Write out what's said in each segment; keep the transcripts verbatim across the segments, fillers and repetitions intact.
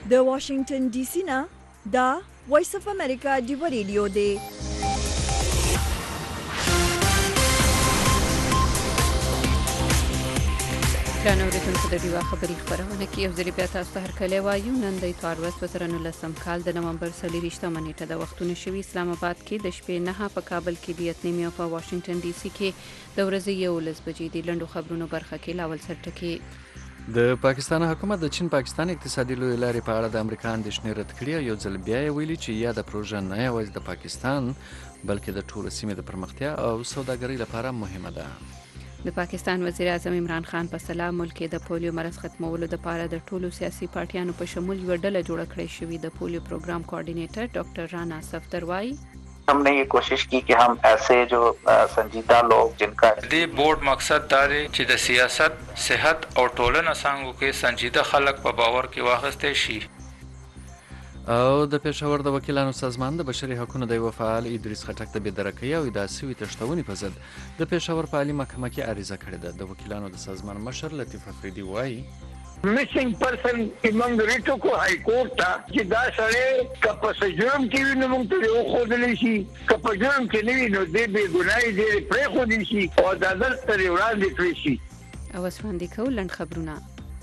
د واشنگټن ډي سي نه دا وایس اف امریکا دیو ریډیو دی. ګرانو اوریدونکو د ډیوا خبري خبرونه کې یو ځل بیا تاسو ته هرکلی وایو. نن د اتوار ورځ په تر نولسم کال د نومبر څلورویشتمه نیټه د وختونه شوي اسلام آباد کې د شپې نه په کابل کې د اتنیم او په واشنگټن ډي سي کې د ورځې یولس بجې د لندو خبرونو برخه کې لاول سرټکی. د پاکستان حکومت د چین پاکستان اقتصادي لوی لارې په اړه د امریکا اندېښنې رد کړې. یو ځل بیا یې ویلي چې یا د پروژه نه یوازې د پاکستان بلکې د ټولو سیمې د پرمختیا او سوداګرۍ لپاره مهمه ده. د پاکستان وزیر اعظم عمران خان په سلام ملک د پولیو مرض ختمولو لپاره د ټولو سیاسي پارټیانو په شمول یو ډله جوړه کړې شوې. د پولیو پروګرام کوارډینیټر ډاکټر رانا صفدر وايي हमने ये कोशिश की कि हम ऐसे जो संजीदा लोग जिनका دې بورډ مقصد دا دی چې د سیاست، صحت او ټولنه څنګه کې سنجیده خلک په باور کې واخیستل شي. او د پېښور د وکیلانو سازمان د بشري حقوقو د یو فعال ادریس خټک د بېدرکۍ او ادعا شوي تښتونې په ضد د پېښور په عالي محکمه کې عریضه کړې ده. د وکیلانو د سازمان مشر لطیف افریدي وایي मिसिंग पर्सन امنګ ریټو کو های کورټ ته چې دا سره کپس جرم کې ویني موږ ته یو خودلی شي کپس جرم کې نه ویني د به ګناي دې پرې خو دي شي او د عدالت تر وړاندې کړی شي. او وسوندې کول لند خبرونه.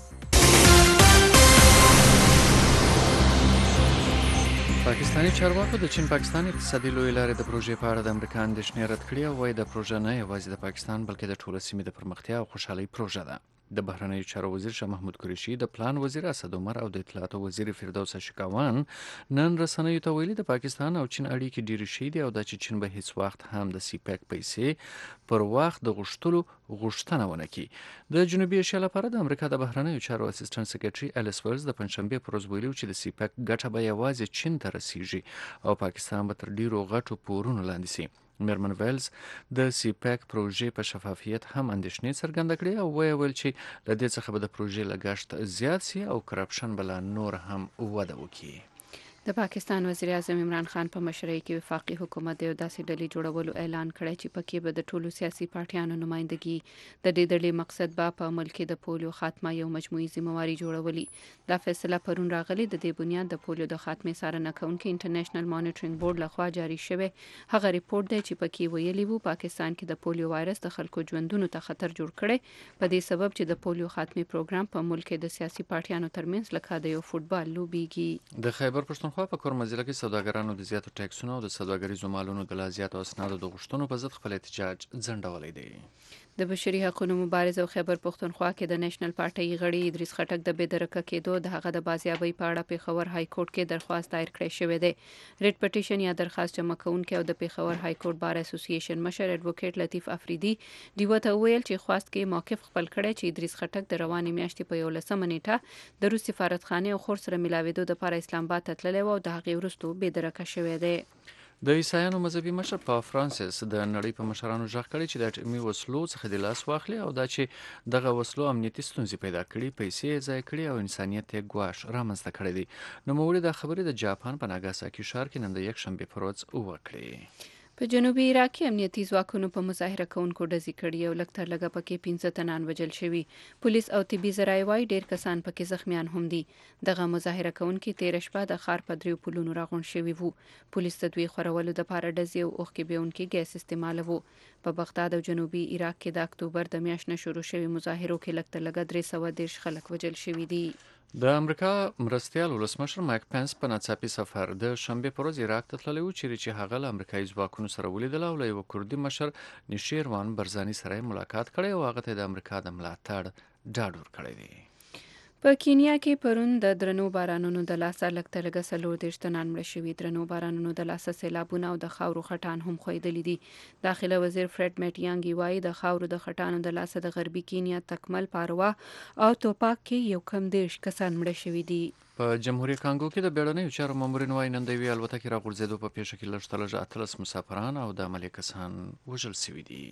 پاکستاني چارواکو د چین پاکستان اقتصادي لوی لارې د پروژې په اړه د امریکا اندېښنې رد کړې او وايي د پروژه نه یوازې د پاکستان بلکې د ټولو سیمې د پرمختیا او خوشحالۍ پروژه ده. د بهرنیو چارو وزیر شاه محمود قریشي، د پلان وزیر اسد عمر او د اطلاعاتو وزیر فردوس شکاوان نن رسنیو ته ویلي د پاکستان او چین اړیکې ډېرې ښې دي او دا چې چین به هیڅ وخت هم د سی پیک پیسې پر وخت د غوښتلو غوښتنه ونه کړي. د جنوبي ایشیا لپاره د امریکا د بهرنیو چارو اسسټنټ سکرټري الیس ولز د پنځشنبې پر ورځ ویلي چې د سی پیک ګټه به یوازې چین ته رسیږي او پاکستان به تر ډېرو غټو پورونو لاندې سي. میرمن ویلز د سی پیک پروژې په شفافیت هم اندېښنې څرګنده کړې او ویل چې له دې څخه به د پروژې لګښت زیات سي او کرپشن به لا نور هم وده وکړي. د پاکستان وزیر اعظم عمران خان په مشرۍ کې وفاقي حکومت د یو داسې ډلې جوړولو اعلان کړی چې پکې به د ټولو سیاسي پارټیانو نمائندګي. د دې ډلې مقصد به په ملک کې د پولیو خاتمه یو مجموعي ذمہواری جوړولي. دا فیصله پرون راغلی د دې بنیاد د پولیو د خاتمه څارنه کوونکي انټرنیشنل مانیټرینګ بورډ لخوا جاری شوی. هغه ریپورت دی چې پکې ویلي وو پاکستان کې د پولیو وایرس د خلکو ژوندونو ته خطر جوړ کړي په دې سبب چې د پولیو خاتمه پروګرام په ملک کې د سیاسي پارټیانو ترمنځ لکه د یو فوتبال لوبيږي. د خیبر پښتونخوا په کورمه ضلع کې سوداګرانو د زیاتو ټیکسونو او د سوداګریزو مالونو د لا زیاتو اسنادو د غوښتنو په ضد خپل احتجاج ځنډولی دی. د بشري حقوقو مبارز او خیبر پښتونخوا کې د نېشنل پارټي غړي ادریس خټک د بېدرکه کېدو د هغه د بازیابۍ په اړه پیښور های کورټ کې درخواست دایر کړی شوی دی. ریټ پټیشن یا درخواست جمع کوونکي او د پیښور های کورټ بار اسوسییشن مشر ایډوکیټ لطیف افریدي دیو ته ویل چې خواست کې موقف خپل کړی چې ادریس خټک د روانې میاشتې په یولسمه نیټه د روس سفارتخانه او خور سره ملاوېدو لپاره اسلام آباد ته تللی و او د هغې وروسته بېدرکه شوی دی. د عیسایانو مذهبي مشر پاپ فرانسیس د نړۍ په مشرانو غږ کړی چې د اټومي وسلو څخه د لاس واخلي او دا چې دغه وسلو امنیتي ستونزې پیدا کړي، پیسې یې ضایع کړي او انسانیت یې ګواښ رامنځته کړی دی. نوموړي دا خبرې د جاپان په ناګاساکي ښار کې نن د یکشنبې پر ورځ وکړې. په جنوبي عراق کې امنیتي ځواکونو په مظاهره کوونکو ډزې کړې او لږ تر لږه پکې پنځه تنان وژل شوي. پولیس او طبي ذرایع وايي ډېر کسان پکې زخمیان هم دي. دغه مظاهره کوونکي تېره شپه د ښار په دریو پلونو راغونډ شوي وو. پولیس د دوی خورولو دپاره ډزې او اوښکې بېونکي ګیس استعمالوه. په بغداد او جنوبي عراق کې د اکتوبر د میاشتې نه شروع شوي مظاهرو کې لږ تر لږه درې سوه دېرش خلک وژل شوي دي. د امریکا مرستیال ولسمشر مایک پنس په ناڅاپي سفر د شنبې پر ورځ عراق ته تللی و چیرې چې هغه له امریکایي ځواکونو سره ولیدل او له یوه کردي مشر نیشیروان برزاني سره یې ملاقات کړی او هغه ته د امریکا د ملاتړ ډاډ ورکړی دی. په کینیا کې پرون د درنو بارانونو د لاسه لږ تر لږه څلور دېرش تنان مړه شوي. درنو بارانونو د لاسه سیلابونه او د خاورو خټان هم ښویدلي دي. داخله وزیر فرید میټیانګي وایي د خاورو د خټانو د لاسه د غربي کینیا تکمل پاروا او توپاک کې یو کم دېرش کسان مړه شوي دي. په جمهوریت کانګو کې د بیړنیو چارو مامورین وایي نن د یوې الوتکې راغورځېدو په پیښه کې لږ تر لږه اتلس مسافران او د عملي کسان وژل شوي دي.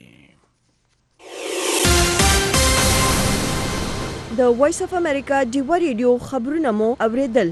د وایس اف امریکا دیو ریډیو خبرونه مو اوریدل.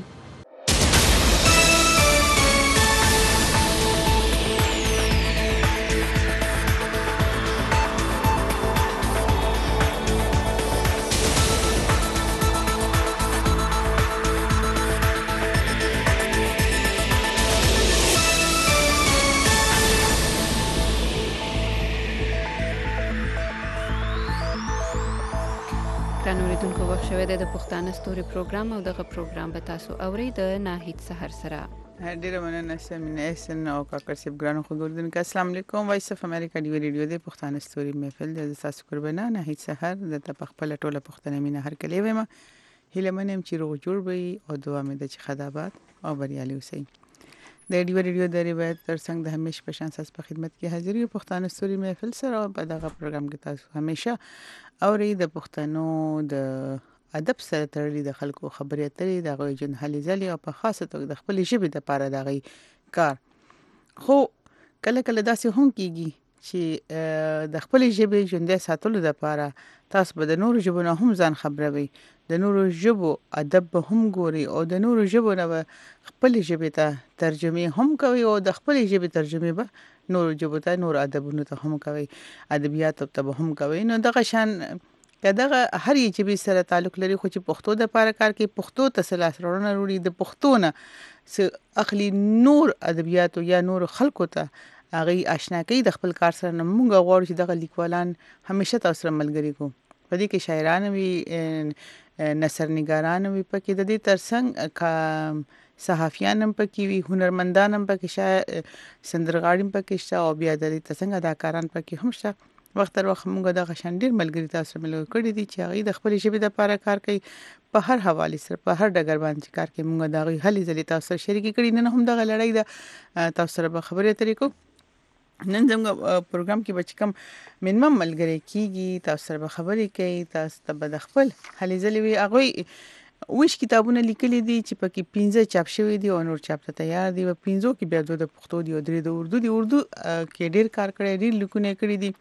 وخت شوه د پښتانه ستوري پروګرام او دغه پروګرام به تاسو اورئ د ناهید سحر سره. ډیره مننه سمینه اسن او کاکر سیب ګرانو خبردون کا السلام علیکم وایس اف امریکا دی ریډیو د پښتانه ستوري محفل د تاسو قربانه ناهید سحر د خپل ټوله پښتنه مینه هر کلی ویم هله منم چې روغ جوړ وي او دعا مې د چې خدابات او بریالي اوسئ. د ریډیو ریډیو د روایت ترڅنګ د همیش په شان ساس په خدمت کې حاضر یو پښتانه ستوري محفل سره په دغه پروګرام کې تاسو همیشه اوري د پښتنو د ادب سره تړلي د خلکو خبرې اترې د غوي جن حل ځلې او په خاصه توګه د خپل ژبې د پاره د غي کار خو کله کله داسې هم کیږي چې د خپل ژبې ژوندۍ ساتلو د پاره تاسو به د نورو ژبو نه هم ځان خبروي د نورو ژبو ادب به هم ګوري او د نورو ژبو نه خپل ژبې ته ترجمه هم کوي او د خپل ژبې ترجمه به نورو ژبو ته نور ادبونو ته هم کوي ادبیات ته هم کوي. نو دغه شان کداغه هر یو چې به سره تعلق لري خو چې پښتو د پاره کار کوي پښتو ته سلاس وروڼه وروړي د پښتو نه اخلي نور ادبیات یا نور خلکو ته هغه آشنا کوي د خپل کار سره. موږ غواړو چې دغه لیکوالان همیشه تاسو سره ملګری کو په دې کې شاعران وي نثر نگاران وي پکې د دې ترڅنګ صحافیان هم پکې وي هنرمندان هم پکې شاعر سندرغاړي پکې شته او بیا د دې ترڅنګ اداکاران پکې هم شته. وخت تر وخت موږ د غشن ډیر ملګری تاسو ملګری کړی دي چې هغه د خپل ژبې د لپاره کار کوي په هر حواله سره په هر ډګر باندې کار کوي. موږ دا غي هلي ځلې تاسو شریک کړی نه هم د لړۍ د تاسو سره به خبرې طریقو نن زموږ پروګرام کې بچ کم منمم ملګری کیږي تاسو سره به خبرې کوي تاسو ته به خپل هلي ځلې وي هغه ویش کتابونه لیکلي دي چې پکې پنځه چاپ شوی دي او نور چاپ ته تیار دي و پنځو کې بیا د پښتو دی او درې د اردو دی اردو کې ډیر کار کړی ډیر لیکونه کړی دي.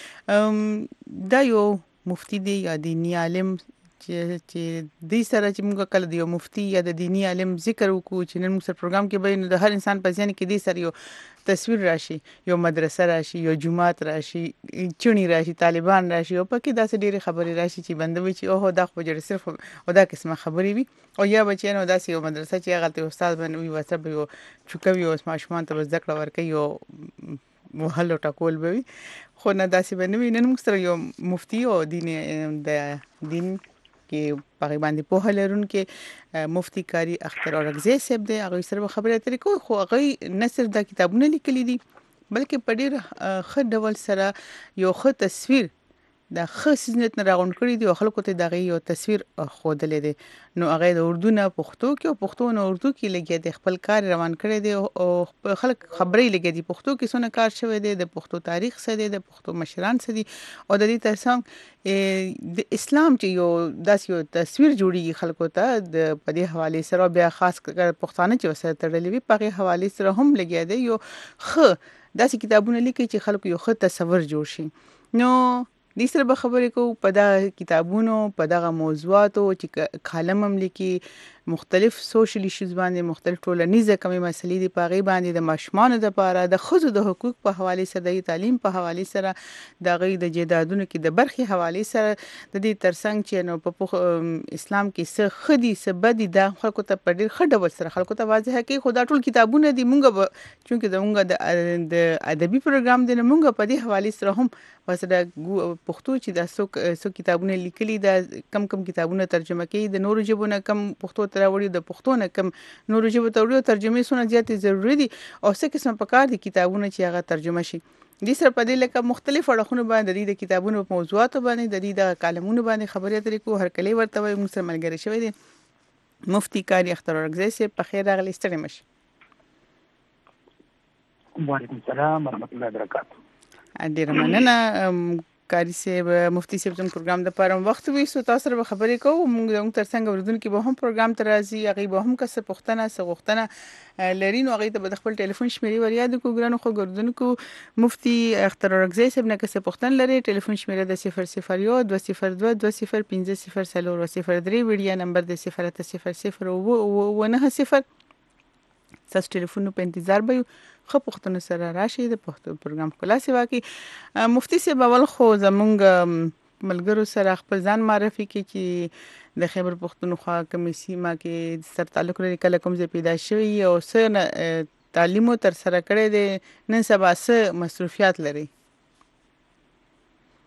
دا یو مفتی دی یا دینی عالم چې چې د سره چې موږ کله دی یو مفتی یا د دینی عالم ذکر وکړو چې نن موږ سره پروګرام کې به د هر انسان په ځان کې دی سره یو تصویر راشي یو مدرسه راشي یو جماعت راشي چونی راشي طالبان راشي او پکې داسې ډېری خبرې راشي چې بندوي چې اوه دا خو جوړ صرف او دا قسمه خبرې وي او یا بچیانو داسې یو مدرسه چې هغه ته استاد باندې وي وسب یو چوکوي او ماشومان ته ذکر ورکوي او وهلو ټاکول به وي خو نه داسې باندې نن موږ سره یو مفتی او دین د دین کې په باندې په لرون کې مفتی کاری اختر اورغزی صاحب دی هغه سره خبرې اترې کوي خو هغه نثر د کتابونه لیکلي دي بلکې په ډېر ښه ډول سره یو ښه تصویر د ښه سیزنت نه راغونډ کړی دی او خلکو ته دغه یو تصویر ښودلې دی. نو هغه د اردو نه پښتو کې او پښتو نه اردو کې لګیا دی خپل کار روان کړی دی او خلک خبرې لګیا دي پښتو کې څونه کار شوی دی د پښتو تاریخ څه دی د پښتو مشران څه دي او د دې ترڅنګ د اسلام چې یو داس یو تصویر جوړیږي خلکو ته د په دې حواله سره بیا خاص کر پښتانه چې وسره تړلې وي په حواله سره هم لګیا دی یو ښه داسې کتابونه لیکي چې خلکو یو ښه تصور جوړ شي. نو د سره به خبرې کوو په دا کتابونو په دغه موضوعاتو چې کالم هم لیکي مختلف سوشل ایشوز باندې مختلف ټولنیزه کمی مسلې دي په غي باندې د ماشومان د لپاره د خزو د حقوق په حواله سره د تعلیم په حواله سره د غي د جیدادونو کې د برخي حواله سره د دې ترڅنګ چې نو په اسلام کې څه خدي څه بدي د خلکو ته په ډیر خډه ول سره خلکو ته واضح کې خدا ټول کتابونه دي مونږ چونکه د مونږ د ادبي پروګرام دی مونږ په دې حواله سره هم وسره پښتو چې د سو سو کتابونه لیکلي د کم کم کتابونه ترجمه کوي د نورو ژبونو کم پښتو ته راوړي د پښتو نه کم نورو ژبو ته وړي ترجمه سونه زیاتې ضروری دي او څه قسم پکار دي کتابونه چې هغه ترجمه شي. د سره په دې لکه مختلف اړخونه باندې د کتابونو په موضوعات باندې د دې د کالمونو باندې خبرې اترې کو هر کله ورته وي موږ سره ملګری شوی دی مفتی کاری اختر اورغزی صاحب په خیر راغلی ستړي مشه. وعلیکم السلام ورحمۃ اللہ وبرکاتہ. ډیر مننه کاری صاحب مفتی صاحب زموږ پروګرام د پاره وخت وي سو تاسو سره خبرې کوو موږ د تر څنګه وردون کې به هم پروګرام ته راځي هغه به هم کس پښتنه سغختنه لري نو هغه ته به خپل ټلیفون شمیرې ور یاد کو ګرانو خو ګردون کو مفتی اختر اورغزی صاحب نه کس پښتن لري ټلیفون شمیره د صفر صفر یو دوه صفر دوه دوه صفر پنځه صفر صفر صفر درې ویډیو نمبر د صفر صفر صفر او نه صفر تاسو ټلیفون په انتظار به خو پښتون سره راشي د پښتو پروګرام خلاصي واکي مفتی صاحب اول خو زمونږ ملګرو سره خپل ځان معرفي کی چې د خیبر پښتونخوا کمیسیما کې سر تعلق لري کله کوم ځای پیدا شوی او سره تعلیم تر سره کړی دی نن سبا سره مصروفیات لري.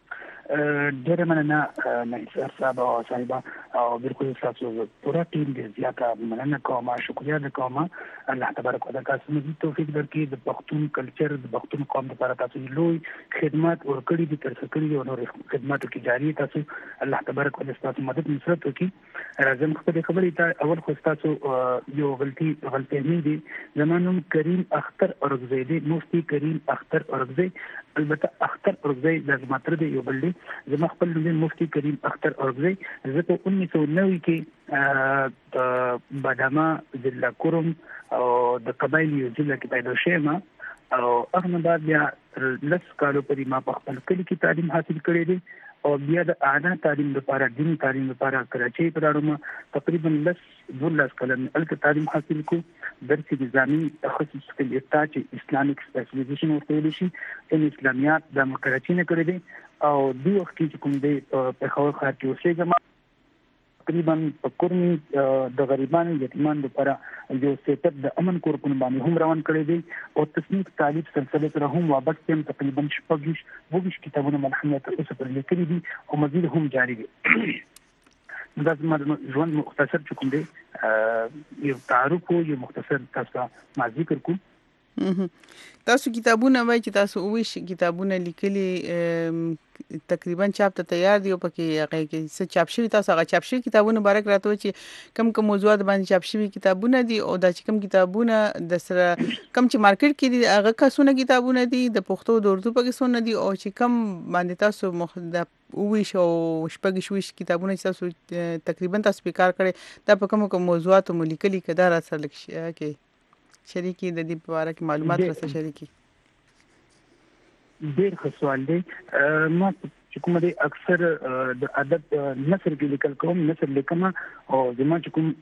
ډېر مننه نه سر صاحب او صاحبہ او بالکل تاسو پورا ټیم دې زیاته مننه کوم شکریا کوم الله تبارک وتعالى تاسو دې توفیق درکړي د پښتون کلچر د پښتون قوم لپاره تاسو لوی خدمات ورکړي دي تر څو کړي او نور خدماتو کې جاری تاسو الله تبارک وتعالى تاسو مدد نصرت وکړي راځم خپل خبرې ته اول خو تاسو یو غلطي غلطي نه دي زمانم کریم اختر اورګزیدي مفتی کریم اختر اورګزی البته اختر اورګزی د ماتر دی یو بل دی زما خپل نوم مفتی کریم اختر اورګزی زه په انیس سو نوي کې د بادامه ضلع کورم او د قبایلی ضلع کې پیدا شوم او هغه بعد بیا لس کالو پرې ما په خپل کلی کې تعلیم حاصل کړی دی او بیا د اعلی تعلیم لپاره دینی تعلیم لپاره کراچۍ ته لاړم تقریبا لس دولس کلن الته تعلیم حاصل کو درس نظامی تخصص په اطاعت اسلامیک سپیشلایزیشن ورته شي ان اسلامیات د کراچۍ نه کړی دی او دوی وخت کې کوم دی په خور خاطر کې اوسېږم تقریبا په کورني د غریبانو یتیمانو لپاره یو سیټ اپ د امن کور په باندې هم روان کړی دی او تصنیف تعلیف سلسله سره هم وابسته هم تقریبا شپږ وګش کتابونه ملحمت اوسه پر لیکلي دي او مزید هم جاری دي دا زموږ ژوند مختصر کوم دی یو تعارف یو مختصر تاسو ما ذکر کوم تاسو کتابونه وایي چې تاسو اوه کتابونه لیکلي تقریبا چاپ ته تیار دی او پکې هغه کې څه چاپ شوی تاسو هغه چاپ شوی کتابونه بارک راته چې کم کم موضوعات باندې چاپ شوی کتابونه دي او دا چې کم کتابونه د سره کم چې مارکیټ کې دي هغه کسونه کتابونه دي د پښتو د اردو پکې سونه دي او چې کم باندې تاسو مخد اوه شو شپږ شوي کتابونه چې تاسو تقریبا تاسو په کار کړی دا په کوم کوم موضوعات مو لیکلي کدا را سره لک کې شریکی د دې په اړه کې معلومات راته شریکی ډېر ښه سوال دی ما چې کوم دی اکثر د ادب نثر کې لیکل کوم نثر لیکم او زما چې کوم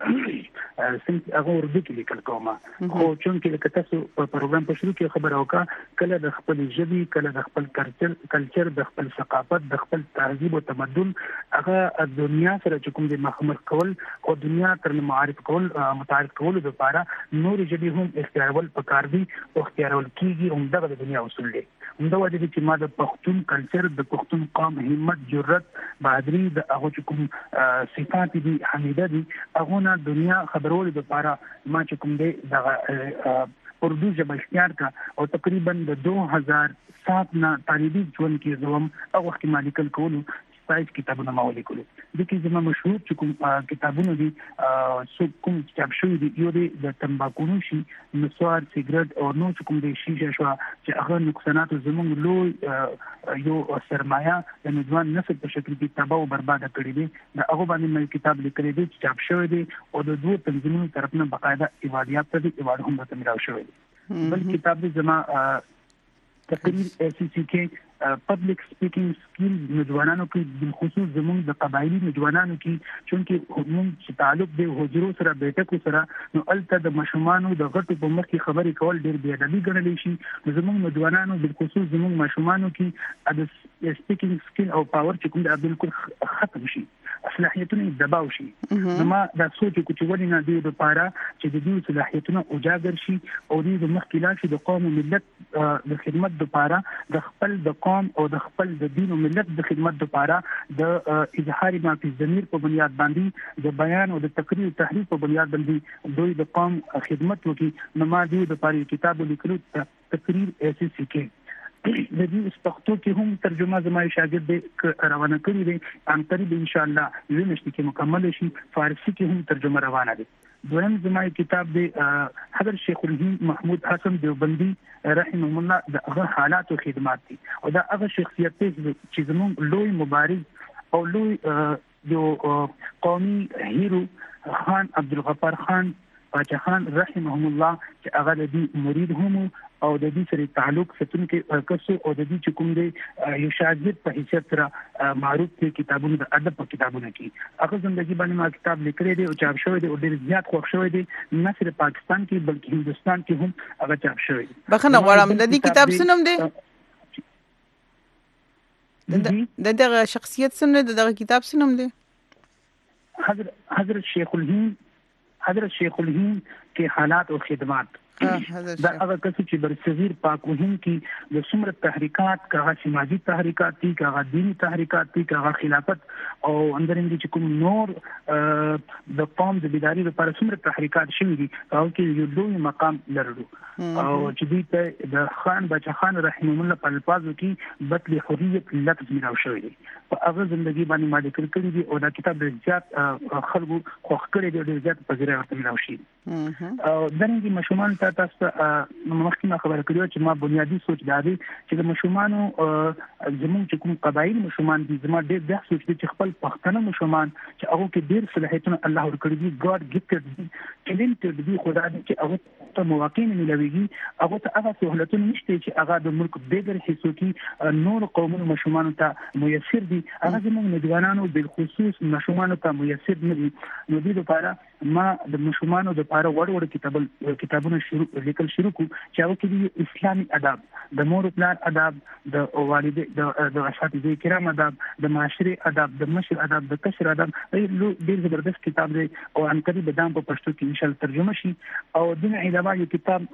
سم هغه اردو کې لیکل کوم خو چونکې لکه تاسو په پروګرام په شروع کې خبر اوکا کله د خپل ژبې کله د خپل کلچر کلچر د خپل ثقافت د خپل تهذیب او تمدن هغه دنیا سره چې کوم دی مخامخ کول او دنیا تر معرف کول متعارف کول لپاره نور ژبې هم اختیارول پکار دي او اختیارول کیږي هم دغه دنیا اصول دي همدا وجه دي چې ما د پښتون کلچر د پښتون قوم همت جرأت بهادری د هغه کوم صفات دي حمیده دي هغه نه دنیا خبرول لپاره ما چې کوم دی د اردو ژبه اختیار کا او تقریبا د دوه هزار سات نه طالبي ژوند کې زوم هغه وخت ما لیکل کولو سپایس کتابونه ما ولیکلو د کې زما مشهور چې کوم کتابونه دي سو کوم کتاب شوی دی یو دی د تمباکو نوشي مسوار سیګریټ او نو چې کوم دی شیشه شو چې هغه نقصانات زموږ لوی یو سرمایه د نوځوان نسل په شکل کې تباہ او برباد کړی دی د هغه باندې مې کتاب لیکلی دی چې چاپ شوی دی او د دوه تنظیمونو طرفنه باقاعده ایوادیات ته دی ایواد هم ته ملاو شوی دی بل کتاب دی زما تقریر ایسی سی کې پبلک سپیکینګ سکیل نوجوانانو کې بالخصوص زموږ د قبایلی نوجوانانو کې چونکې موږ تعلق د حجرو سره بیٹکو سره نو الته د مشومانو د غټو په مخ کې خبرې کول ډېر بی ادبي ګڼل شي زموږ نوجوانانو بالخصوص زموږ مشومانو کې د سپیکینګ سکیل او پاور چې کوم د بالکل ختم شي صلاحیتونه دباو شي نو ما دا سوچ کو چې ولې نه دی د پاره چې د دې صلاحیتونه اجاگر شي او د مخکلات شي د قوم او ملت د خدمت لپاره د خپل د قوم او د خپل د دین او ملت د خدمت لپاره د اظهار ما فی الضمیر په بنیاد باندې د بیان او د تقریر او تحریف په بنیاد باندې دوی د قوم خدمت وکي نو ما دی د پاره کتاب لیکلو تقریر ایسی سکے د دې پښتو کې هم ترجمه زمای شاګرد دې روانه کړی دی ان قریب ان شاء الله یو نشته کې مکمل شي فارسی کې هم ترجمه روانه دي دویم زمای کتاب دی حضرت شیخ الهند محمود حسن دیوبندی رحمه الله د هغه حالات او خدمات دي او دا هغه شخصیت چې زموږ لوی مبارز او لوی یو قومي هیرو خان عبدالغفار خان پاچا خان رحمهم الله چې هغه د دې مرید هم او د دې سره تعلق ستونکو کسو او د دې کوم دی یو شاګرد په حیثیت سره معروف دي کتابونه د ادب په کتابونه کې هغه زندگی باندې ما کتاب لیکلی دی او چاپ شوی دی او ډیر زیات خوښ شوی دی نه صرف پاکستان کې بلکې هندستان کې هم هغه چاپ شوی دی بخنه غواړم د دې کتاب سنم دی د دغه شخصیت سنم د دغه کتاب سنم دی حضرت حضرت شیخ الهند حضرت شیخ الهند کے حالات اور خدمات دا هغه کس چې بر صغیر پاک وهین کې د څومره تحریکات کاغه سماجی تحریکات دي کاغه دینی تحریکات دي کاغه خلافت او اندرنګ چې کوم نور د قوم د بیداری لپاره څومره تحریکات شوي دي او کې یو لوی مقام لرلو او چې دوی ته د خان بچا خان رحمه الله په الفاظو کې بتل حریت لفظ ملاو شوی دی په هغه ژوندۍ باندې ما لیکل کړی دی او دا کتاب د زیات خلکو خوښ کړی دی د زیات په ذریعہ ورته ملاو شي او دغه مشومان ته تاسو مخکې خبره کړو چې ما بنیادی سوچ دا دی چې د مشومانو زموږ چې کوم قبایل مشومان دي زما ډېر د سوچ دي چې خپل پښتنه مشومان چې هغه کې ډېر صلاحیتونه الله ورکړي دي ګاډ ګفټډ دي ټیلنټډ دي خدای دې چې هغه ته مواقع نه ملويږي هغه ته هغه سہولتونه نشته چې هغه د ملک بغیر حصو کې نور قومونو مشومان ته میسر دي هغه زموږ ځوانانو بل خصوص مشومان ته میسر نه دي نو دې لپاره ما د مشومانو د لپاره وړ وړ کتاب کتابونه شروع لیکل شروع کو چې هغه کې اسلامي آداب د مور پلار آداب د والد د اساتذه کرام آداب د معاشري آداب د مشر آداب د کشر آداب ډېر زبردست کتاب دی او ان قریب دام په پښتو کې ان شاء الله ترجمه شي او د علاوه یو کتاب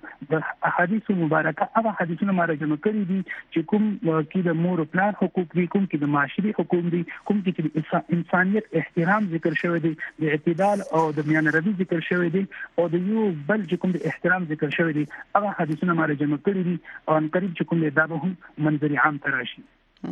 د احادیث مبارکه هغه حدیثونه ما راجمع کړی دي چې کوم کې د مور پلار حقوق دي کوم کې د معاشري حقوق دي کوم کې د انسانيت احترام ذکر شوی دی د اعتدال او د میان روي ذکر شوی دی او د یو بل چې کوم د احترام ذکر شوی دی هغه حدیثونه ما راجمع کړی دي او ان قریب چې کوم دا به هم منظر عام تراشي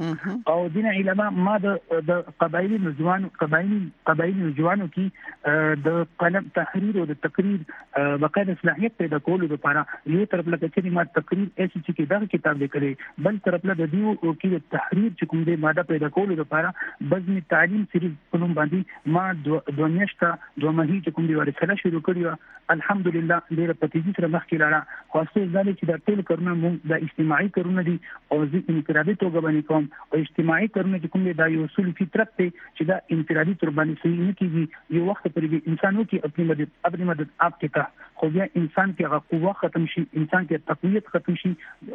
او دین علماء ما د د قبایلی نوجوان قبایلی قبایلی نوجوانو کې د قلم تحریر او د تقریر بقایا صلاحیت پیدا کولو لپاره یو طرف لکه چې ما تقریر ایس چې کې دا کتاب لیکلی بل طرف له د دیو او کې د تحریر چې کوم د ماده پیدا کولو لپاره بزم تعلیم سریز په نوم باندې ما دوه میاشته دوه مهي چې کوم دی ورسره شروع کړی الحمدلله ډیره پتیجی سره مخکې لاړه خاصه ځکه چې د ټول کارونه موږ د اجتماعي کارونه دي او ځکه انفرادي توګه باندې او اجتماعي کارونه چې کوم د یو اصول فطرت ته چې دا انفرادي تر باندې صحیح نه کیږي یو وخت پرې انسانو کې خپل مدد خپل مدد اپ کې تا خو بیا انسان کې هغه قوه ختم شي انسان کې تقویت ختم شي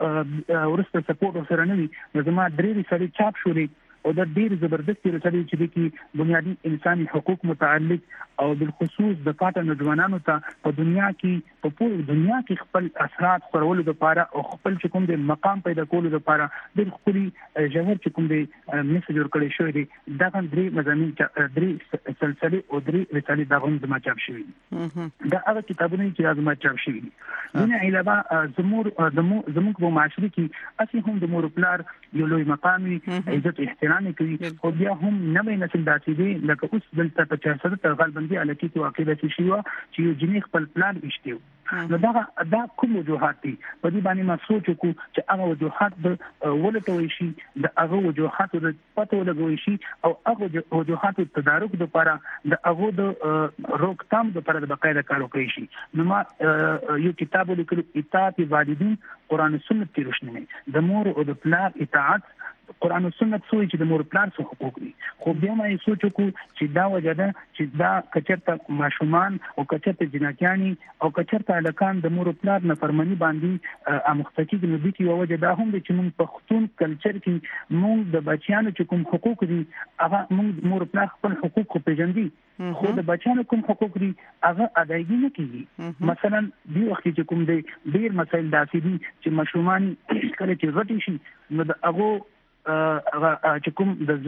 ورسته سپورټ سره نه وي نو زما درې لري چاپ شولې او د ډیر زبردست رسالې چې د بنیادی انساني حقوق متعلق او بالخصوص د پاتې نوجوانانو ته په دنیا کې په ټول دنیا کې خپل اثرات خورولو لپاره او خپل چې کوم د مقام پیدا کولو لپاره د خپل جوهر چې کوم د میسج ورکړی شوی دی دا هم درې مضامین درې سلسله او درې رسالې دا هم د چاپ شوی دا هغه کتابونه چې د چاپ شوی دي نه علاوه زموږ زموږ په معاشري کې اسی هم د مور پلار یو لوی مقامي عزت احترام کوي او بیا هم نوې نسل داسې دي لکه اوس دلته په چا سره تر غالبندي الکی کې واقع دي شي چې یو جنې خپل پلان وشتیو نو دا دا کوم وجوهات دي په دې باندې ما سوچ وکړو چې هغه وجوهات د ولټوي شي د هغه وجوهات د پته ولګوي شي او هغه وجوهات تدارک لپاره د هغه د روکتام لپاره د بقایا کار وکړي شي نو ما یو کتاب لیکل اطاعت والدین قران او سنت کې روشنه د مور او د پلار اطاعت قران او سنت سوې چې د مور پلان څخه حقوق دي خو بیا ما یې سوچ وکړو چې دا وجه ده چې دا کچرته ماشومان او کچرته جناکیانی او کچرته الکان د مور پلان نفرمانی باندې امختکی د نبی کې وجه دا هم چې موږ پښتون کلچر کې موږ د بچیانو چې کوم حقوق دي هغه موږ مور پلان خپل حقوق پیژندي خو د بچیانو کوم حقوق دي هغه ادایګي نه کیږي مثلا دی وخت چې کوم دی ډیر مسایل داسې دي چې ماشومان کله چې غټي شي نو د هغه هغه چې کوم د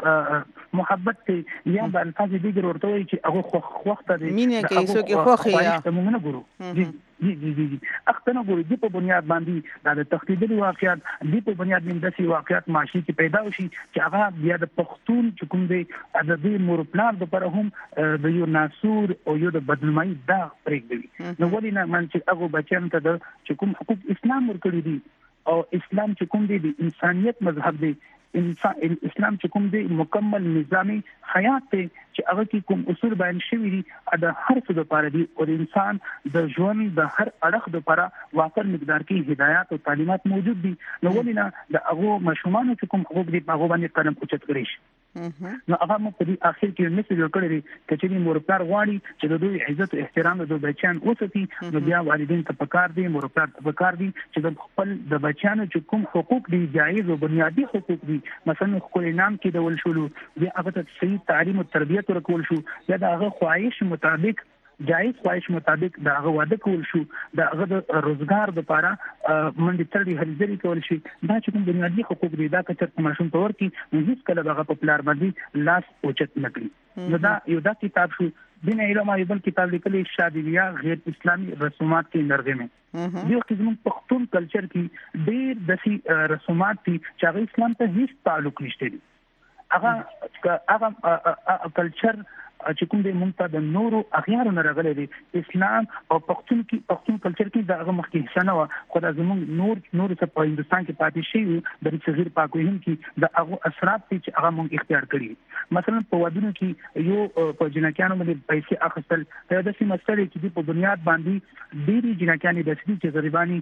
زړه محبت ته یا د الفاظ دې ورته وي چې هغه وخت دی مینه کې څوک خوخي یا موږ نه ګورو جی جی جی اختنه ګورو د په بنیاد باندې د تخدیدي واقعیت د په بنیاد باندې داسې واقعیت معاشي کې پیدا وشي چې هغه بیا د پښتون چې کوم دی د دې مور پلان د پر هم د یو ناسور او یو د بدنمایي دا پرېږدي نو ولې نه من چې هغه بچیان ته د چې کوم حقوق اسلام ورکړي دي او اسلام چې کوم دی د انسانيت مذهب دی انسان اسلام چې کوم دی مکمل نظامی حیات ته چې هغه کې کوم اصول بیان شوی دي د هر څه لپاره دي او انسان د ژوند د هر اړخ لپاره واقع مقدار کې هدایت او تعلیمات موجود دي نو ولې نه د هغه مشومان چې کوم حقوق دي هغه باندې قدم اوچت کړی شي نو هغه مو په دې اخر کې میسج ورکړی دی چې مور پلار غواړي چې د دوی عزت او احترام د بچیان وساتي نو بیا والدین ته پکار دي مور پلار ته پکار دي چې د خپل د بچیانو چې کوم حقوق دي جایز او بنیادی حقوق دي مثلا خپل نام کې د ول شولو بیا هغه ته صحیح تعلیم او تربیت ورکول شو یا د هغه خواهش مطابق جایز خواهش مطابق دا هغه واده کول شو دا هغه د روزګار لپاره منډي ترډي هلي کول شي دا چې کوم بنیادی حقوق دي دا چې ماشوم تور کې هیڅ کله هغه په پلار باندې لاس اوچت نه کړي نو دا یو دا کتاب شو دین علم ایبل کتاب لیکلی شادیه غیر اسلامي رسومات کې نرغمه دیو قسم پښتون کلچر کې ډېر دسي رسومات دي چې هغه اسلام ته هیڅ تعلق نشته دي هغه هغه کلچر چې کوم د مونږ ته د نورو اغیارو نه راغلي دي اسلام او پښتون کې پښتون کلچر کې دا هغه مخکې حصہ نه و خو دا زموږ نور نور څه په هندستان کې پاتې شي د صغیر پاکوهیم کې د هغه اثرات چې هغه مونږ اختیار کړی مثلا په ودونو کې یو په جنکانو باندې پیسې اخیستل دا د سیمه سره چې په بنیاد باندې ډېری جنکانې د سړي چې غریبانی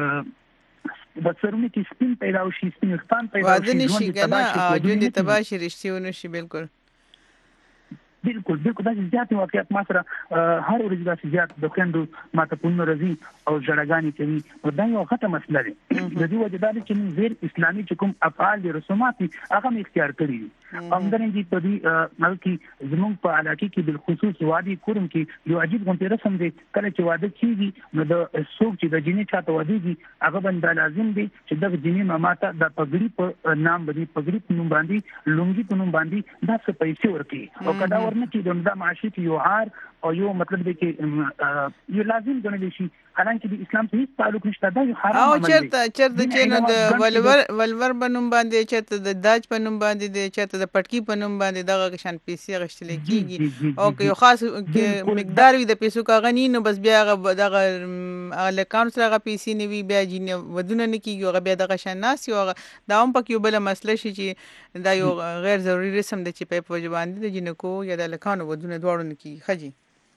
د سرونی کې سپین پیدا او شي سپین ختان پیدا او شي ژوند تباہ شي ژوند تباہ شي رښتیونه شي بالکل بالکل بالکل دا زیات واقعیت ما سره هر ورځ دا زیات د خويندو ماته پونه راځي او جړګانی کوي او دا یو غټه مسله ده د دې وجه دا چې غیر اسلامي چې کوم افعال دي رسومات هغه اختیار کړی همدارنګه په دې ملکی زموږ په علاقې کې بل خصوص وادي کورم کې یو عجیب غونډه رسم دي کله چې واده کیږي نو د څوک چې د جنې چاته واده دي هغه باندې لازم دي چې د جنې ماماته د پګړی په نام باندې پګړی په نوم باندې لونګي په نوم باندې دا څه پیسې ورکړي او کدا ورنه چې د معاشي کې یو هار او یو مطلب دی چې یو لازم ګڼل شي حالانکه د اسلام سره هیڅ تعلق نشته دا یو حرام او چرته چرته چې نو د ولور ولور بنوم باندې چرته د داج بنوم باندې د چرته د پټکی بنوم باندې دغه شان پیسې غشتل کیږي او که یو خاص مقدار وي د پیسو کا غنی نو بس بیا دغه الکان سره غ پیسې نیوي بیا جن ودونه نه کیږي او بیا دغه شان ناس یو دا هم پک یو بل مسله شي چې دا یو غیر ضروري رسم دی چې په وجبان دي جنکو یا د الکان ودونه دواړو نه کیږي خجی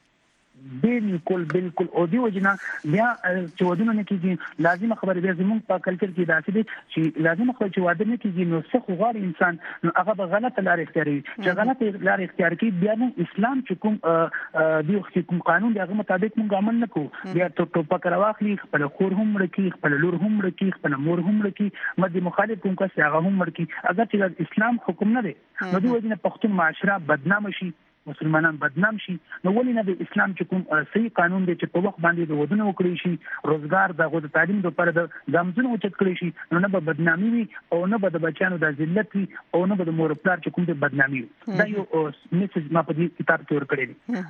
بالکل بالکل او دی وجنا بیا چې ودونه نه کیږي لازم خبره بیا زموږ په کلچر کې داسې دي چې لازم خبره چې واده نه کیږي نو څه خو غواړي انسان نو هغه به غلطه لار اختیاري چې غلطه لار اختیار کوي بیا نو اسلام چې کوم دی وخت کوم قانون دی هغه مطابق موږ عمل نکوو بیا ټوپک راواخلي خپل خور هم مړکی خپل لور هم مړکی خپل مور هم مړکی مدي مخالف کوم کس هغه هم مړکی اگر چې اسلام حکم نه دی نو دی وجنه پښتون معاشره بدنام شي مسلمانان بدنام شي نو ولې نه د اسلام چې کوم صحیح قانون دی چې په وخت باندې د ودونه وکړي شي روزګار دغه د تعلیم لپاره د ځمزونه اوچت کړي شي نو نه به بدنامي وي او نه به د بچانو د ذلت وي او نه به د مور پلار چې کوم د بدنامي وي دا یو میسج ما په دې کتاب کې ورکړی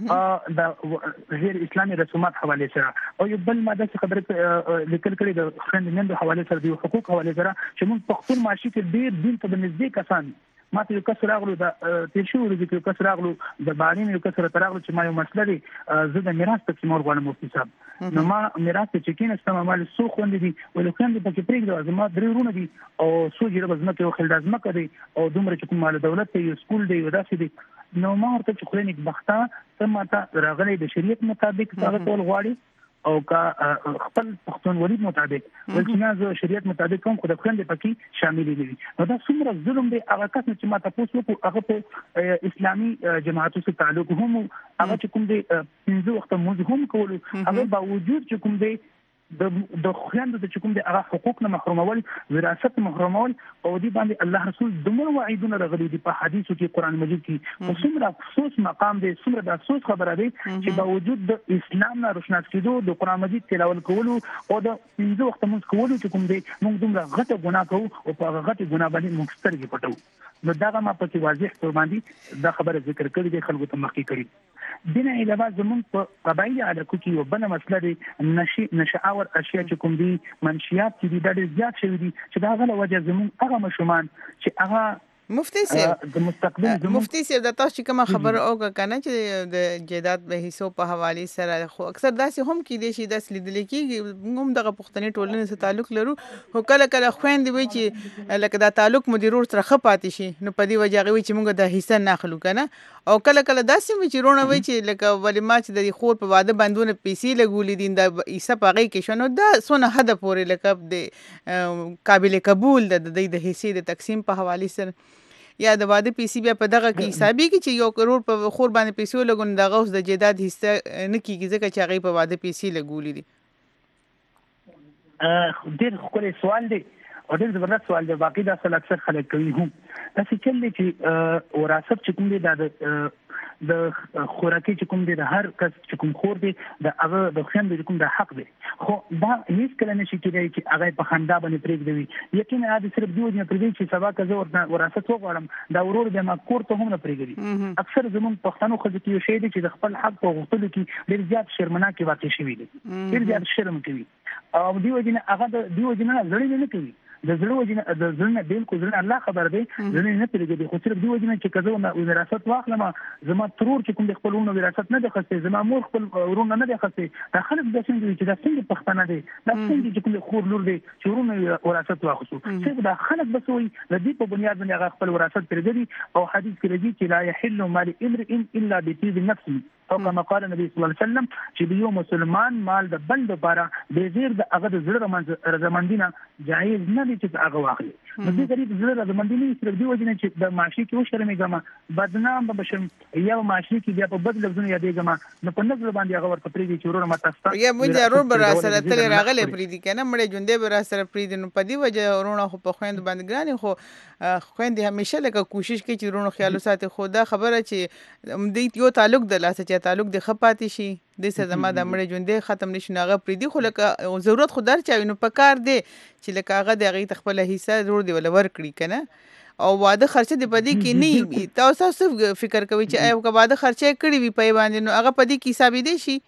دی دا غیر اسلامي رسومات حواله سره او یو بل ماده څه خبره لیکل کړي د خويندو د حواله سره د حقوق حواله سره چې موږ پښتون معاشي کې ډېر دین ته نږدې کسان ما ته یو کس راغلو د تیر شو ورځې کې یو کس راغلو د بارین یو کس راغلو چې ما یو مسله دی زه د میراث تقسیم ورغواړم مفتي صاحب نو ما میراث چې کیناستم ما له سو خوندې دي ولې خوندې پکې پرېږدو زما درې ورونه دي او سو جره بزمکه یو خلدا زمکه دی او دومره چې کوم مال دولت ته یو سکول دی وداسې دي نو ما ورته چې خلینک بخته ته ماته راغلي د شریعت مطابق هغه ټول غواړي او کا خپل پښتونولي مطابق ولکه نه شریعت مطابق کوم خو د خويندې پکې شامل دي نو دا څومره ظلم دی هغه کس چې ما تاسو وکړو هغه په اسلامي جماعتو سره تعلق هم هغه چې کوم دی پنځه وخت موږ هم کولو هغه باوجود چې کوم دی د د خويندو د کوم د هغه حقوق نه محرومول وراثت محرومول او دی باندې الله رسول دمر وعیدونه راغلي دي په حدیثو کې قران مجید کې څومره افسوس مقام دی څومره د افسوس خبره دی چې باوجود د اسلام نه روښناس کېدو د قران مجید تلاوت کولو او د پنځه وخت موږ کولو چې کوم دی موږ دومره غټه ګناه کوو او په هغه غټه ګناه باندې موږ سترګې پټو نو دا ما په واضح تور باندې دا خبره ذکر کړې دي خلکو ته مخکې کړی دینه علاوه زموږ په قبایلی علاقو کې یو بل مسله دی نشي نشاور اشیاء چې کوم دي منشيات چې د ډېر زیات شوی دي چې دا غل وجه زموږ هغه مشومان چې هغه مفتي صاحب د مستقبل مفتي صاحب د تاسو کوم خبر اوګه کنه چې د جیدات به حصو په حواله سره خو اکثر داسې هم کې دي چې داس لیدل کېږي موږ دغه پښتني ټولنې سره تعلق لرو هو کله کله خويندې وي چې لکه دا تعلق مدیرور سره خپاتې شي نو په دې وجه غوي چې موږ د حصہ نه خلو کنه او کله کله داسې وي چې رونه وي چې لکه ولې ما چې د خور په واده باندې پیسې لګولې دي د حصہ پاغي کې شنو دا سونه حد پورې لکه د قابل قبول د د حصے د تقسیم په حواله سره یا د واده پیسې بیا په دغه کې حسابي کې چې یو کروڑ په خور باندې پیسې لګون دغه اوس د جیداد حصہ نه کیږي ځکه چې هغه په واده پیسې لګولې دي ا ډېر خوري سوال دی او ډېر زبردست سوال دی واقعي دا اصل اکثر خلک کوي هم دا چې چلې چې وراثت چې کوم دی دا د خوراکي چې کوم دی د هر کس چې کوم خور دی د هغه د خويندو کوم د حق دی خو دا هیڅ کله نشي کېدای چې هغه په خندا باندې پرېږدي یقینا دا صرف دیو نه پرېږدي چې سبا که زه وراثت وغواړم دا ورور د ما کور ته هم نه پرېږدي اکثر زموږ پښتنو خلک یو شی دی چې د خپل حق په غوښتلو کې ډېر زیات شرمناک واقع شوي دي ډېر زیات شرم کوي او دیو جن هغه د دیو جن نه لړې نه کوي د زړه وجنه د زړه نه بالکل زړه الله خبر دی زړه نه پرېږدي خو صرف دی وجنه چې کزه وراثت واخلم زما ترور چې کوم د خپلونو وراثت نه د خسته زما مور خپل ورونه نه د خسته دا خلک د څنګه چې د څنګه پښتنه دي دا څنګه چې کوم خور لور دي چې ورونه وراثت واخلو څنګه د خلک بسوي د دې په بنیاد باندې هغه خپل وراثت پرېږدي او حدیث کې راځي چې لا يحل مال امرئ الا بطيب النفس او کما قال نبی صلی الله علیه وسلم چې یو مسلمان مال د بل لپاره به زیر د هغه د زړه رضامندینه جایز نه دي چې هغه واخلي نو دې غریب زړه رضامندینه صرف دی وجنه چې د معاشي کې وشرمېږم بدنام به بشم یا معاشي کې بیا په بدل لفظونه یادېږم نو په نظر باندې هغه ورته پریږي چې ورونه متاستا یا مونږ ضرور بر سره تل راغله پریږي کنه مړ ژوندې بر سره پریږي نو په دې وجه ورونه خو په خويند باندې ګراني خو خويند همیشه لکه کوشش کوي چې ورونه خیال ساتي خو دا خبره چې دې یو تعلق د لاسه چې تعلق د خپاتې شي د څه زما د مړ ژوندې ختم نشي ناغه پریدي خو لکه ضرورت خو در چاوي نو پکار دی چې لکه هغه د هغه تخپل حصہ ضرور دی ول ورکړي کنه او واده خرچه دی پدې کې نه تاسو څه فکر کوي چې ايو که واده خرچه کړی وي په باندې نو هغه پدې کې حساب دی شي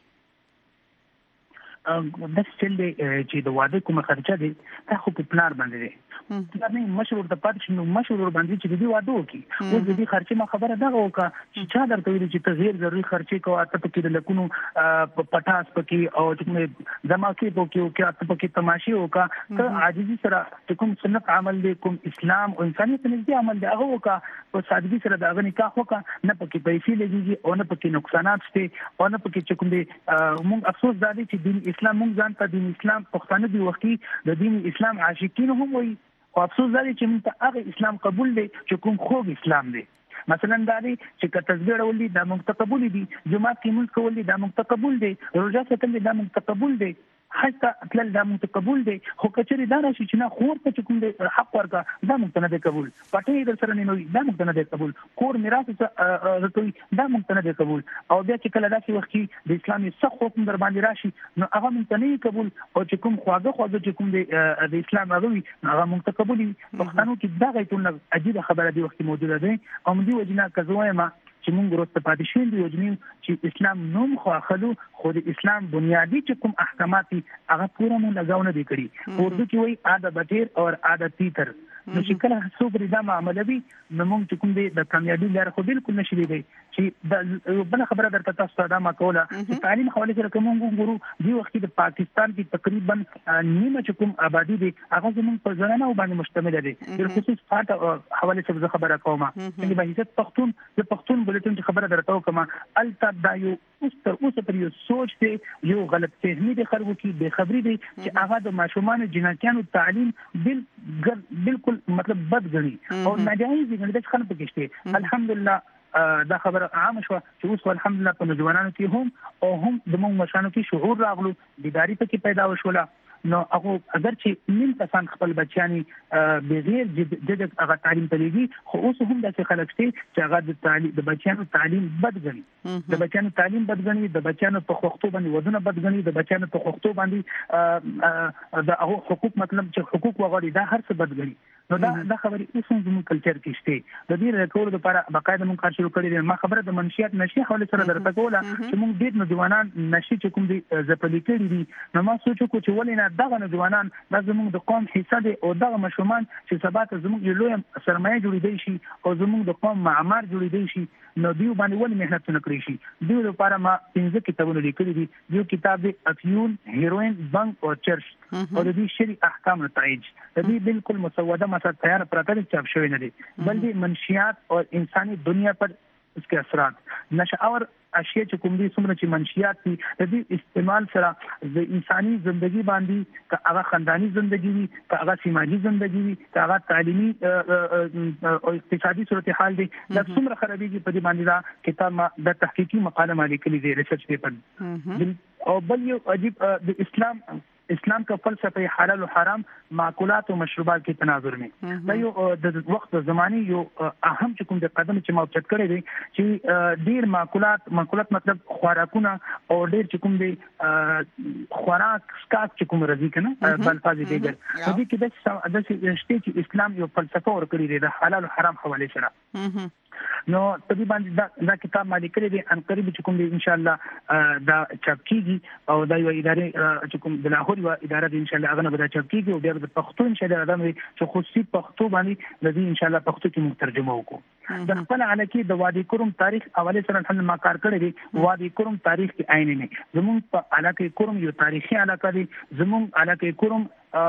د ستل دی چې د واده کومه خرچه دی دا خو په پلان باندې دی دا نه مشهور د پاتې نو مشهور باندې چې دی واده وکي او د دې خرچه ما خبره دا وکا چې چا درته ویل چې تغیر ضروري خرچه کوه ته پکې د لکونو پټاس پکې او چې دماکي پکې او کې ته پکې تماشي وکا ته عاجزي سره کوم سنت عمل دی کوم اسلام او انسانيت نږدې عمل دی هغه وکا په سادګي سره دا غني کا وکا نه پکې پیسې لګيږي او نه پکې نقصانات شته او نه پکې کوم دی موږ افسوس دا دی چې دین اسلام موږ ځان ته دین اسلام پښتانه دی وختي د دین اسلام عاشقین هم وي او افسوس دا دی چې موږ هغه اسلام قبول دی چې کوم خوږ اسلام دی مثلا دا دی چې که تسبیح ولې دا موږ ته قبول دي جمعه کې موږ کول دا موږ ته قبول دي روزه ساتل دا موږ ته قبول دي حتی تل دا موږ ته قبول دي خو کچري دا راشي چې نه خور ته کوم دی حق ورکا دا موږ ته نه دی قبول پټې در سره نه نوي دا موږ ته نه دی قبول کور میراث راکوي دا موږ ته نه دی قبول او بیا چې کله داسې وخت کې د اسلامي صح حکم در باندې راشي نو هغه موږ ته نه قبول او چې کوم خواږه خواږه چې کوم دی د اسلام هغه هغه موږ ته قبول پښتنو کې دا غیتونه عجیب خبره دی وخت موجوده ده او موږ وجنا کزوایم چې موږ ورسته پاتې شوی دی وجنیم چې اسلام نوم خو اخلو خو د اسلام بنیادی چې کوم احکامات هغه پوره مونږ لګاو نه دي کړی اردو کې وایي عادت بټیر او عادت تیتر نو چې کله څو پرې دا معاملې وي نو موږ چې کوم دی د کامیابی لار خو بالکل نشي دی چې د بل خبره درته تاسو ته ما کوله چې تعلیم حواله سره کوم ګورو دی وخت د پاکستان کې تقریبا نیمه چې کوم آبادی دی هغه زموږ په ځانونه باندې مشتمل دی د خصوص فاټ حواله سره خبره کومه چې به عزت پښتون د پښتون بلټن خبره درته کومه الته دا یو اوس تر اوسه پر یو سوچ دی یو غلط فهمي دی خلکو کې بے خبري دی چې هغه د ماشومان جناتیانو تعلیم بالکل مطلب بد غني او ناجایز غني د خلکو کې شته الحمدلله دا خبره عام شو چې اوس الحمدلله په نوجوانانو کې هم او هم د موږ مشانو کې شعور راغلو بیداری پکې پیدا وشوله نو هغه اگر چې نیم کسان خپل بچیانی بغیر د هغه تعلیم تلېږي خو اوس هم د خلک چې هغه د تعلیم د بچیانو تعلیم بد غني د بچیانو تعلیم بد غني د بچیانو په خوښتو باندې ودونه بد غني د بچیانو په خوښتو باندې د هغه حقوق مطلب چې حقوق وغوړي دا هر څه بد غني نو دا د خبرې اوس هم زموږ کلچر کې شته د دې ریکورډ لپاره باقاعده موږ کار شروع کړی دی ما خبره د منشيات نشي حواله سره درته کوله چې موږ ډېر نوجوانان نشي چې کوم دي زپلې کړی دي نو ما سوچو کو چې ولې نه دغه نوجوانان د زموږ د قوم حصہ دي او دغه مشومان چې سبا ته زموږ یو لوی سرمایه جوړېدای شي او زموږ د قوم معمار جوړېدای شي نو دیو باندې ولې مهنت نه کړی شي دیو لپاره ما پنځه کتابونه لیکلي دي یو کتاب دی افیون هیروین بنک او چرچ او د دې شری احکام نتایج د دې بالکل مسوده مسله تیار پراته دي چاپ شوی نه دي بلکې منشیات او انساني دنیا پر اس کے اثرات نشاور اشیاء چې کوم دي څومره چې منشیات دي د دې استعمال سره د انساني ژوندۍ باندې که هغه خاندانی ژوندۍ وي که هغه سماجی ژوندۍ وي که هغه تعلیمي او اقتصادي صورتحال دي دا څومره خرابېږي په دې باندې دا کتاب ما د تحقیقي مقاله ما لیکلې دي ریسرچ پیپر او بل یو عجیب د اسلام اسلام کا فلسفه حلال و حرام معقولات او مشروبات کې تناظر نه دا یو د وخت زماني یو اهم کوم د قدم چې موجود کړی دی چې ډیر معقولات معقولات مطلب خوراکونه او ډیر کوم دی خوراک سکاک کوم راځي کنه بل فاز دیګر د دې کې د د چې اسلام یو فلسفه ورکړي دی د حلال او حرام حواله سره نو تبي باندې دا, دا کتاب مالي کړی دی ان قریب چې کوم دی ان شاء الله دا چاپ کیږي او دا یو ادارې چې کوم د لاهور یو اداره دی ان شاء الله هغه به دا چاپ کیږي او بیا د پښتو ان شاء الله دا چې خصوصي پښتو باندې د دې ان شاء الله پښتو کې مترجمه وکړو د خپل علاقه د وادي کوم تاریخ حواله سره الحمد ما کار کړی دی وادي کوم تاریخ کې عین نه زموږ په علاقه کوم یو تاریخي علاقه دی زموږ علاقه کوم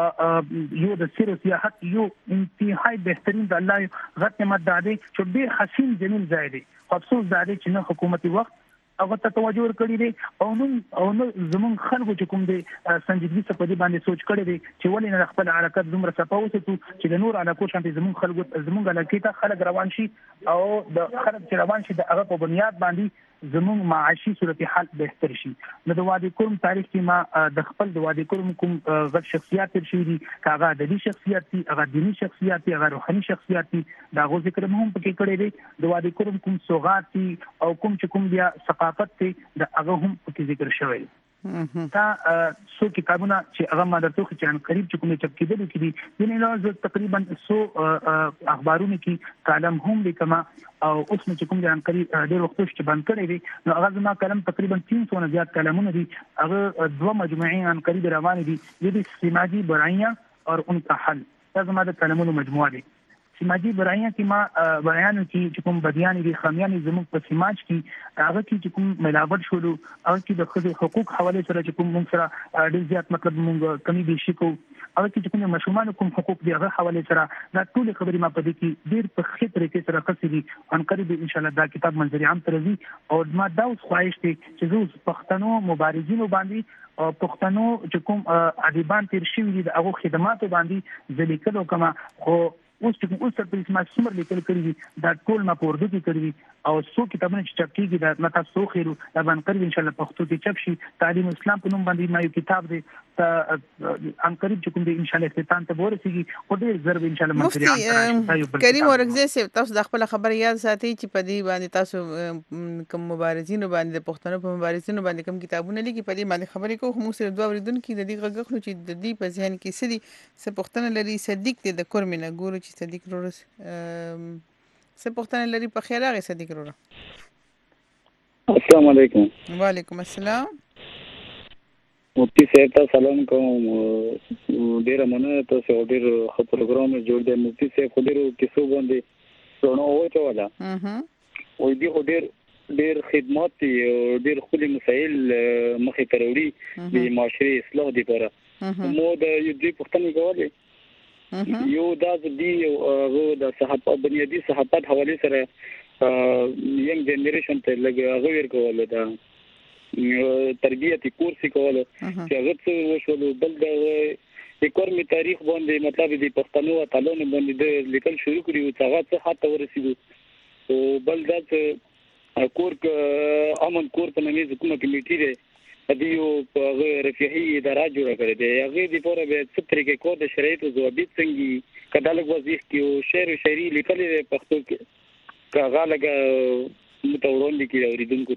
یو د سیر سیاحت یو انتهایی بهترین د الله غت نعمت ده چې ډیر حسین جمیل ځای دی افسوس ده چې نه حکومتي وخت هغه ته توجه ورکړي دي او نو او نو زمون خلکو چې کوم دي سنجیدګي څخه په دې باندې سوچ کړي دي چې ولې نه خپل علاقات زموږ صفاوسه چې د نور علاقو شانتي زمون خلکو زمون علاقې ته خلک روان شي او د خلک چې روان شي د هغه په بنیاد باندې زمون معاشي صورتحال بهتر شي نو د وادي کوم تاریخ کې ما د خپل د وادي کوم کوم غټ شخصیت تر شي دي کاغه د دې شخصیت دي هغه دینی شخصیت دي هغه روحاني شخصیت دي دا غو ذکر مهم پکې کړی دي د وادي کوم کوم سوغات دي او کوم چې کوم بیا ثقافت دي د هغه هم پکې ذکر شوی دا سو کتابونه چې هغه ما درته خو چې ان قریب چې کومه چاپ کېدل کې دي د نه زه تقریبا سو اخبارونه کې کالم هم لیکما او اوس چې کوم ځان قریب ډېر وخت چې باندې کړی دي نو هغه زما کلم تقریبا تین سو نه زیات کلمونه دي هغه دوه مجموعې ان قریب روان دي د سماجی برایاں اور ان کا حل دا زما د کلمونو مجموعه دي سماجی برایاں کې ما بیان کې چې کوم بدیان دي خامیان زموږ په سماج کې هغه کې چې کوم ملاوت شولو او چې د خځو حقوق حواله سره چې کوم موږ سره ډېر زیات مطلب موږ کمی بیشي کو او چې کوم مشرومان کوم حقوق دی هغه حواله سره دا ټول خبرې ما په دې کې ډېر په ښه طریقې سره خصيږي ان قریب ان شاء الله دا کتاب منظر عام ترځي او ما دا اوس خواهش دي چې زه پښتنو مبارزینو باندې او پښتنو چې کوم ادیبان تیر شوی دي هغه خدماتو باندې ځلیکلو کما خو اوس چې اوس تر پریس ما سمر لیکل کړی دا ټول ما پوردو کې کړی او څو کتابونه چې چاپ کیږي دا متا سو خیرو دا باندې قریب ان شاء الله پښتو کې چاپ شي تعلیم اسلام په نوم باندې ما یو کتاب دی ان قریب چې کوم دی ان شاء الله اختتام ته ورسیږي او ډیر ضرب ان شاء الله مفتی کریم ورغزي سي تاسو د خپل خبر یاد ساتي چې په دې باندې تاسو کوم مبارزینو باندې پښتنو په مبارزینو باندې کوم کتابونه لیکي په دې باندې خبرې کوو موږ سره دوه ورېدونکو د دې غږخلو چې د دې په ذهن کې سړي څه پښتنه لري صدیق دې د کورمنه ګورو چې صدیق رورس څه پښتنه لري په خیر هغه صدیق رورا السلام علیکم وعلیکم السلام مفتی صاحب ته سلام کوم ډیر مننه تاسو ډیر ښه پروګرام جوړ دی مفتی صاحب خو ډیر کیسو باندې څونه وچولا اها او دې ډیر ډیر خدمات ډیر خولي مسائل مخې تروړي د معاشري اصلاح لپاره مو د دې پښتني کولې یو دا د دې د صحافت بنیادی صحافت حواله سره ینګ جنریشن ته لګ غویر کوله دا تربیتی کورس کوله چې هغه څه وشول بل د کورمي تاریخ باندې مطلب د پښتنو اتلونو باندې د لیکل شروع کړي او هغه څه حتی ورسېږي او بل دا کور امن کور په نامه حکومت کمیټې ده دیو په رفیعي اداره جوړه کړې ده هغه د پوره به څه طریقې کو د شرایط او ضوابط څنګه کډالګ وظیف کې او شعر او شاعري لیکل په پښتو کې کاغه لګه متورون دي کې اوریدونکو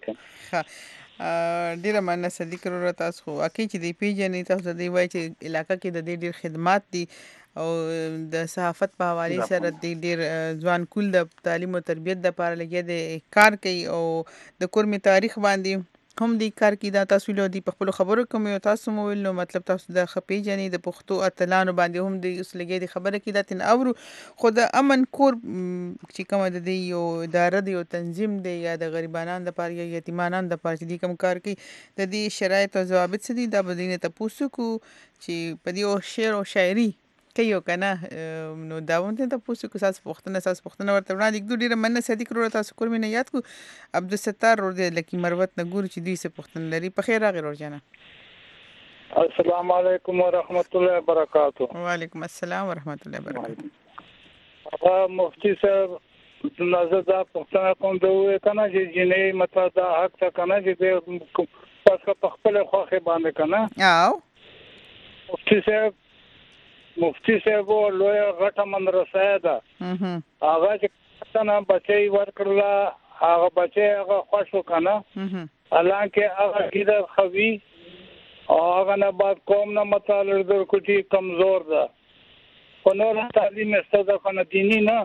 ته ډیره مننه صدیق ورو تاسو خو اکی چې دی پیجنې تاسو د وای چې علاقې کې د ډیر خدمات دي او د صحافت په حواله سره د ډیر ځوان کول د تعلیم او تربیت د لپاره لګي د کار کوي او د کورمي تاریخ باندې هم د کار کې دا تاسو له دې په خپل خبرو کوم یو تاسو مو نو مطلب تاسو د خپې جنې د پښتو اتلانو باندې هم د اوس لګي د خبره کې دا تن اورو خو د امن کور چې کوم د دې یو اداره دی او تنظیم دی یا د غریبانو د پاره یا یتیمانو د پاره چې کوم کار کوي د دې شرایط او ضوابط څه دي د بدینه تاسو کو چې په دې شعر او شاعري کيو کنه نو داونته ته پوسو کو ساس پختنه ساس پختنه ورته وړاندې دوه ډیره مننه صدیق ورو تاسو کور مې نه یاد کو عبدالستار ور دې لکه مروت نه ګور چې دوی څه پختنه لري په خیر راغی ورجنه السلام علیکم ورحمت الله وبرکاتہ وعلیکم السلام ورحمت الله وبرکاتہ مفتی صاحب نظر دا پختنه کوم دوه کنه چې جنې مطلب دا حق ته کنه چې پس په خپل خوخه باندې کنه او مفتي صاحب مفتي صاحب لوی غټه مدرسه ده هغه چې څنګه بچي ورکړلا هغه بچي هغه خوشو کنه حالانکه هغه کیده خوي او هغه نه بعد قوم نه مطالعه در کوټي کمزور ده په نور تعلیم استاده کنه دینی نه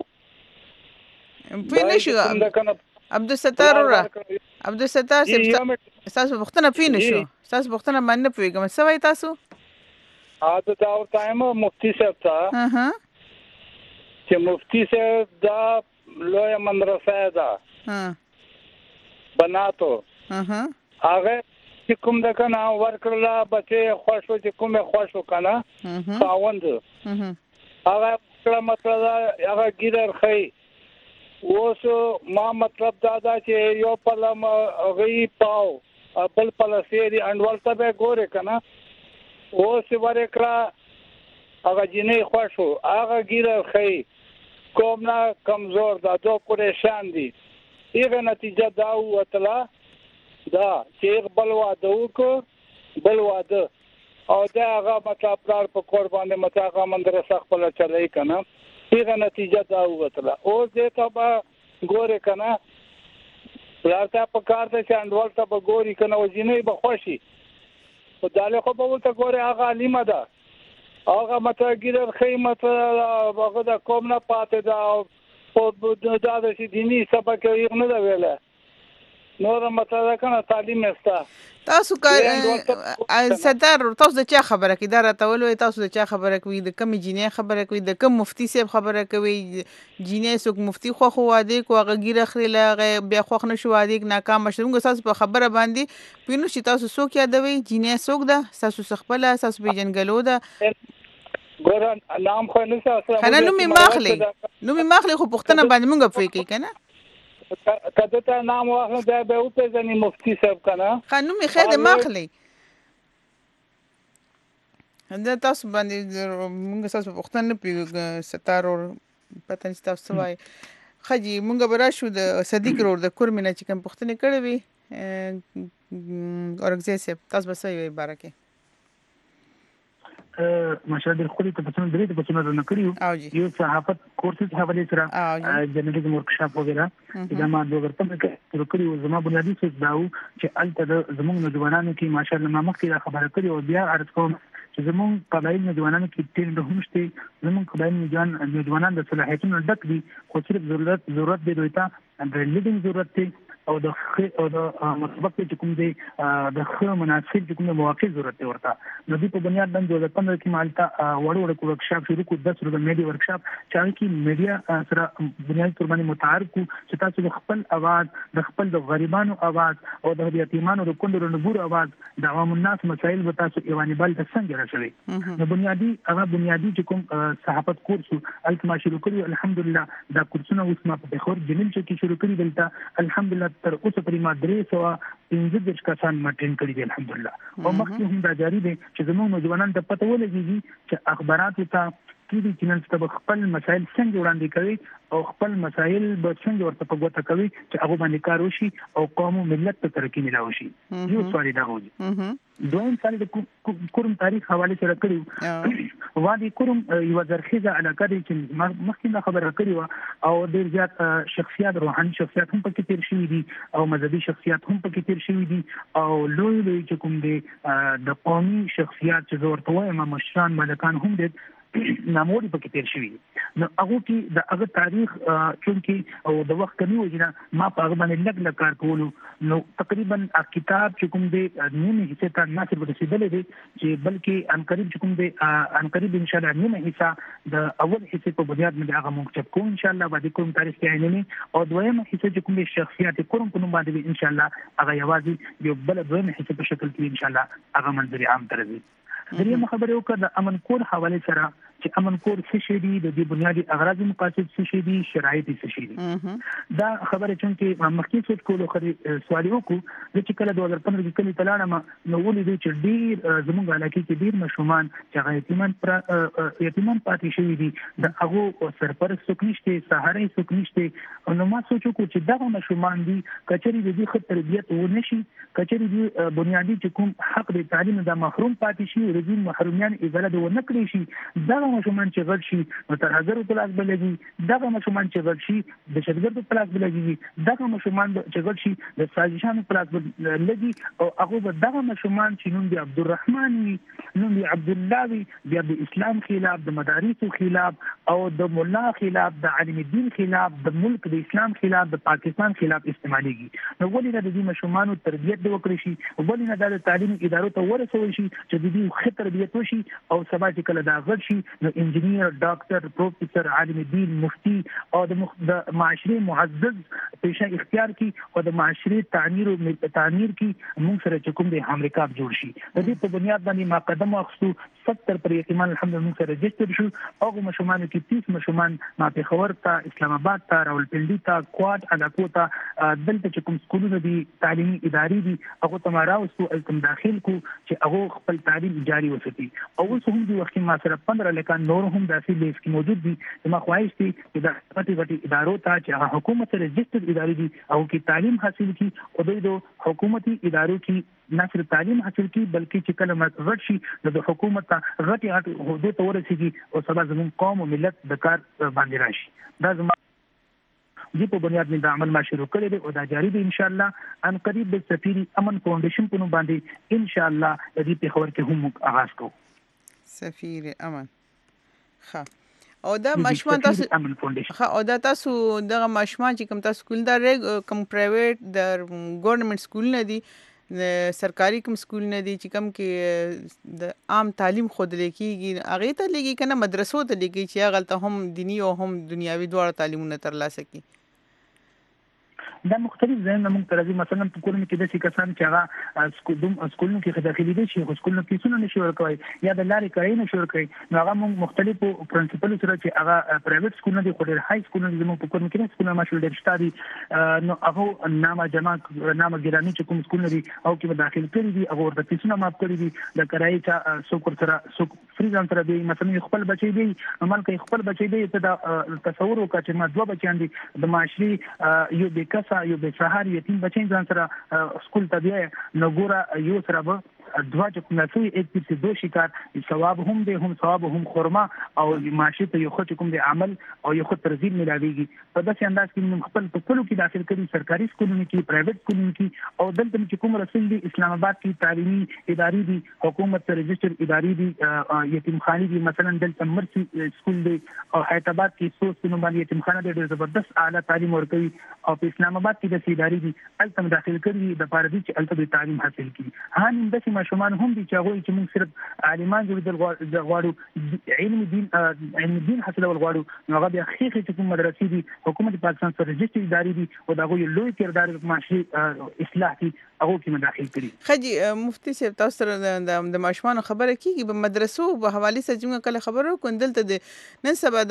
پینې شو عبدالستار را عبدالستار تاسو وختونه پینې شو تاسو وختونه باندې پويګم څه وای تاسو اته دا او تایم مفتي صاحب تا ها چې مفتي صاحب دا لوی مدرسه ده ها بناتو ها هغه چې کوم د کنه ورکړلا بچي خوشو چې کومه خوشو کنه خاوند هغه کله مطلب هغه ګیدر خي اوس ما مطلب دا دا چې یو پلم غي پاو بل پلسيري انډول ته به ګوره کنه اوس ورکړه هغه جنې خوشو هغه ګیدر خي کوم نه کمزور دا دو پریشان دي ایغه نتیجه دا وتلا دا چې بل واده وکړ بل واده او دا هغه مطلب پلار په قربانه متاغه مدرسه خپل چلای کنه ایغه نتیجه دا وتلا او دې ته به ګوره کنه پلار ته په کار ته چاندول ته به ګوري کنه وجینې به خوشي او داله خو به ته ګوره هغه علیمه ده هغه مته ګیرر خیمت هغه د کوم نه پاتې دا په دا د دینی سبق یې نه دا ویله نور مته کنه تعلیم استا تاسو کار ستار تاسو د چا خبره کې دا راته ولوي تاسو د چا خبره کوي د کم جینې خبره کوي د کم مفتي صاحب خبره کوي جینې سوک مفتي خو خو واده کو هغه ګیره خړله بیا خو نه شو واده ناکام شوم تاسو په خبره باندې پینو چې تاسو سوک یادوي جینې سوک ده تاسو خپل تاسو به جنګلو ده ګور نام خو نه تاسو کنه نو می ماخلي نو می ماخلي خو پښتنه باندې مونږ په کې کنه کده ته نام واخله دا به او په ځنی مفتي صاحب کنه خانم می خیر ماخلي دا تاسو باندې مونږ تاسو پښتنه په ستار او پته نشته تاسو وای خجی مونږ برا شو د صدیق رور د کورمنه چې کوم پښتنه کړې وي اورګزه صاحب تاسو به سوي بارکه ماشاءالله خو دې ته په څنډه درې ته په څنډه نه کړیو یو صحافت کورسز حواله سره جرنالیزم ورکشاپ وغیرہ دا ما د ورته کې کړیو زما بنیادی څه داو چې الته زموږ نوجوانانو کې ماشاءالله ما مخکې خبره کړې او بیا عرض کوم چې زموږ قبایل نوجوانانو کې تیر د همشته زموږ قبایل نوجوانان د صلاحیتونو ډک دي خو صرف ضرورت ضرورت دی دوی ته د لیډینګ ضرورت دی او د او د مسبق چې کوم دی د خو مناسب چې کوم مواقع ضرورت ورته نو دې په بنیاد باندې د پندره کې مالتا وړ وړ ورکشاپ شروع کو د سره د میډیا ورکشاپ چې کې میډیا سره بنیادی تور باندې متعارف کو چې تاسو خپل आवाज د خپل د غریبانو आवाज او د یتیمانو د کندرو نبور आवाज د عوام الناس مسائل به تاسو ایواني بل د څنګه راشي نو بنیادی هغه بنیادی چې کوم صحافت کورس التما شروع کړی الحمدلله دا کورسونه اوس ما په خور جنل چې شروع کړی دلته الحمدلله تر اوسه پرې ما درې سو پنځه د کسان مټین کړی دي الحمدلله او مخکې هم دا جاری دي چې زموږ نوجوانان ته پته ولګي چې اخبارات ته کیږي چې نن ستاسو خپل مسایل څنګه وړاندې کوي او خپل مسایل به څنګه ورته په ګوته کوي چې هغه باندې کار وشي او قوم او ملت ته ترقی ملاوي شي یو سوال دا وږي دویم سال د کوم تاریخ حواله سره کړیو وادي کوم یو ځرخیزه علاقه دي چې مخکې خبره کړې و او ډیر زیات شخصیت روحاني شخصیت هم پکې تیر شوي دي او مذهبي شخصیت هم پکې تیر شوي دي او لوی لوی چې کوم دي د قومي شخصیت چې ورته وایم مشران ملکان هم دي ناموري پکې تیر شوي نو هغه کې د هغه تاریخ چونکی او د وخت کمی وجنه ما په هغه باندې لګ لګ کار کولو نو تقریبا کتاب چې کوم دی نیمه حصہ ته نه صرف رسیدلې دي چې بلکې ان قریب چې کوم دی ان قریب ان شاء الله نیمه حصہ د اول حصے په بنیاد باندې هغه موږ چپ کوو ان شاء الله باندې کوم تاریخ کې عیني او دویمه حصہ چې کوم شخصیت کوم کوم باندې ان شاء الله هغه یوازې یو بل دویمه حصہ په شکل کې ان شاء الله هغه منظر عام ترځي دریم خبره وکړه د امن کور حواله سره چې امن کور څه شي دي، د دې بنیادی اغراض مقاصد څه شي دي، شرایط څه شي دي. دا خبره چې مخکې څه کولو خري سوال وکړو چې کله دوه هزار پندرہ کې کلی تلاړم نو ولې چې ډیر زموږ علاقې کې ډیر مشومان چې هغه یتیمان پر یتیمان پاتې شوی دي، د هغه سرپرست څوک نشته، سهاري څوک نشته. نو ما سوچ وکړ چې دا مشومان دي کچري د دې خط تربیت و نشي، کچري د بنیادی چې کوم حق د تعلیم د محروم پاتې شي، رزین محرومیان ازاله د ونه کړی شي، دا مشومان چې غل شي نو تر هزار په لاس بلګي، دا مشومان چې غل شي د شتګرد په لاس بلګي، دا مشومان چې غل شي د سازشانو په لاس لګي، او هغه به دا مشومان چې نوم دی عبدالرحمن وي، نوم دی عبد الله وي، بیا د اسلام خلاف، د مدارسو خلاف، او د مولا خلاف، د عالم الدین خلاف، د ملک د اسلام خلاف، د پاکستان خلاف استعماليږي. نو ولې د دې مشومان تربیت د وکړي شي، ولې نه د تعلیم ادارو ته ورسول شي چې د دې خطر تربیت وشي، او سبا چې کله دا غل شي نو انجینیر، ډاکټر، پروفیسور، عالم الدین، مفتی او د د معاشري معزز پیشه اختیار کی او د معاشري تعمیر او تعمیر کی موږ سره چې کوم د امریکا جوړ شي. د دې په بنیاد باندې ما قدم واخستو ستر پر یتیمان الحمدلله سره رجسټر شو، او مشومان کې تیس مشومان ما په خبر ته اسلام آباد ته، راولپنډي ته، کواد علاقو ته، دلته چې کوم سکولونه دي تعلیمي ادارې دي هغه ته ما راوستو، التم داخل کو چې هغه خپل تعلیم جاری وساتي. او اوس هم د وخت ما سره پندرہ لکان نور هم داسې لیست کې موجود دي. ما خواهش دي چې د غټي غټي ادارو ته چې هغه حکومت سره رجسټر ادارې دي او کې تعلیم حاصل کی، او د حکومتي ادارو کې نه صرف تعلیم حاصل کی بلکې چې کله مرتبط شي د حکومت ته غټي غټي حدود ته ورسیږي او سبا زموږ قوم او ملت د کار باندې راشي. دا زموږ دې په بنیاد باندې د عمل ما شروع کړی دی او دا جاری دی ان شاء الله. ان قریب د سفیری امن فاونډیشن په نوم باندې ان شاء الله د دې په خبر کې هم آغاز کوو. سفیر امن ښه او دا مشمان تاسو ښه او دا تاسو دغه مشمان چې کوم تاسو سکول دا کوم پرایویټ د ګورنمنت سکول نه دي، سرکاري کوم سکول نه دي چې کوم کې د عام تعلیم خود لیکيږي، هغه ته لګي کنه مدرسو ته لګي چې هغه ته هم دینی او هم دنیاوي دواړه تعلیمونه ترلاسه کړي؟ دا مختلف ځایونه موږ ترځي. مثلا په کورونو کې د څه کسان چې هغه سکولونو کې داخلي دي چې سکولونو کې څونه نشي ورکوي یا د لارې کاري نشي ورکوي، نو هغه موږ مختلفو پرنسپل سره چې هغه پرایویټ سکولونه دي، خو ډېر هاي سکولونه دي موږ په کورونو کې سکولونه ماشول ډېر شته دي، نو هغه نامه جمع نامه ګرامي چې کوم سکولونه دي او کې داخل کړي دي، هغه ورته څونه ماپ کړي دي د کرایي چې څوک سره څوک فری ځان سره دی. مثلا خپل بچي دی عمل کوي، خپل بچي دی ته دا تصور وکړي چې ما دوه بچیان دي د معاشري یو بیکسه یو به سهار یتیم بچین ځان سره سکول ته دی، نو ګوره یو سره به دوا چې کوم نسوي ایک په دو شکار ثواب هم دی، هم ثواب هم خرما، او معاشي ته یو خو کوم دی عمل او یو خو ترغیب ملاويږي. په داسې انداز کې موږ خپل په کلو کې داخل کړي، سرکاري سکولونو کې، پرایویټ سکولونو کې، او دلته چې کوم رسول دي اسلام آباد کې تعلیمي ادارې دي، حکومت سره رجسټر ادارې دي، یتیمخانې دي، مثلا دلته مرسي سکول دی او حیدرآباد کې څو سنو باندې یتیمخانه دی، ډېر زبردست اعلی تعلیم ورکوي، او په اسلام آباد کې د ادارې دي التم داخل کړي د پاره دي چې الته تعلیم حاصل کړي. هان د ماشومان هم دي چې هغه چې موږ صرف عالمان جوړېدل غواړو، علم دین علم دین حاصلول غواړو، نو هغه بیا خېخې چې کوم مدرسې دي حکومت پاکستان سره رجسټر ادارې دي او دا غوي لوی کردار معاشي اصلاح دي هغه کې مداخل کړي. خجی مفتي صاحب تاسو سره د ماشومان خبره کیږي په مدرسو په حواله سره چې کله خبرو کوندل ته نن سبا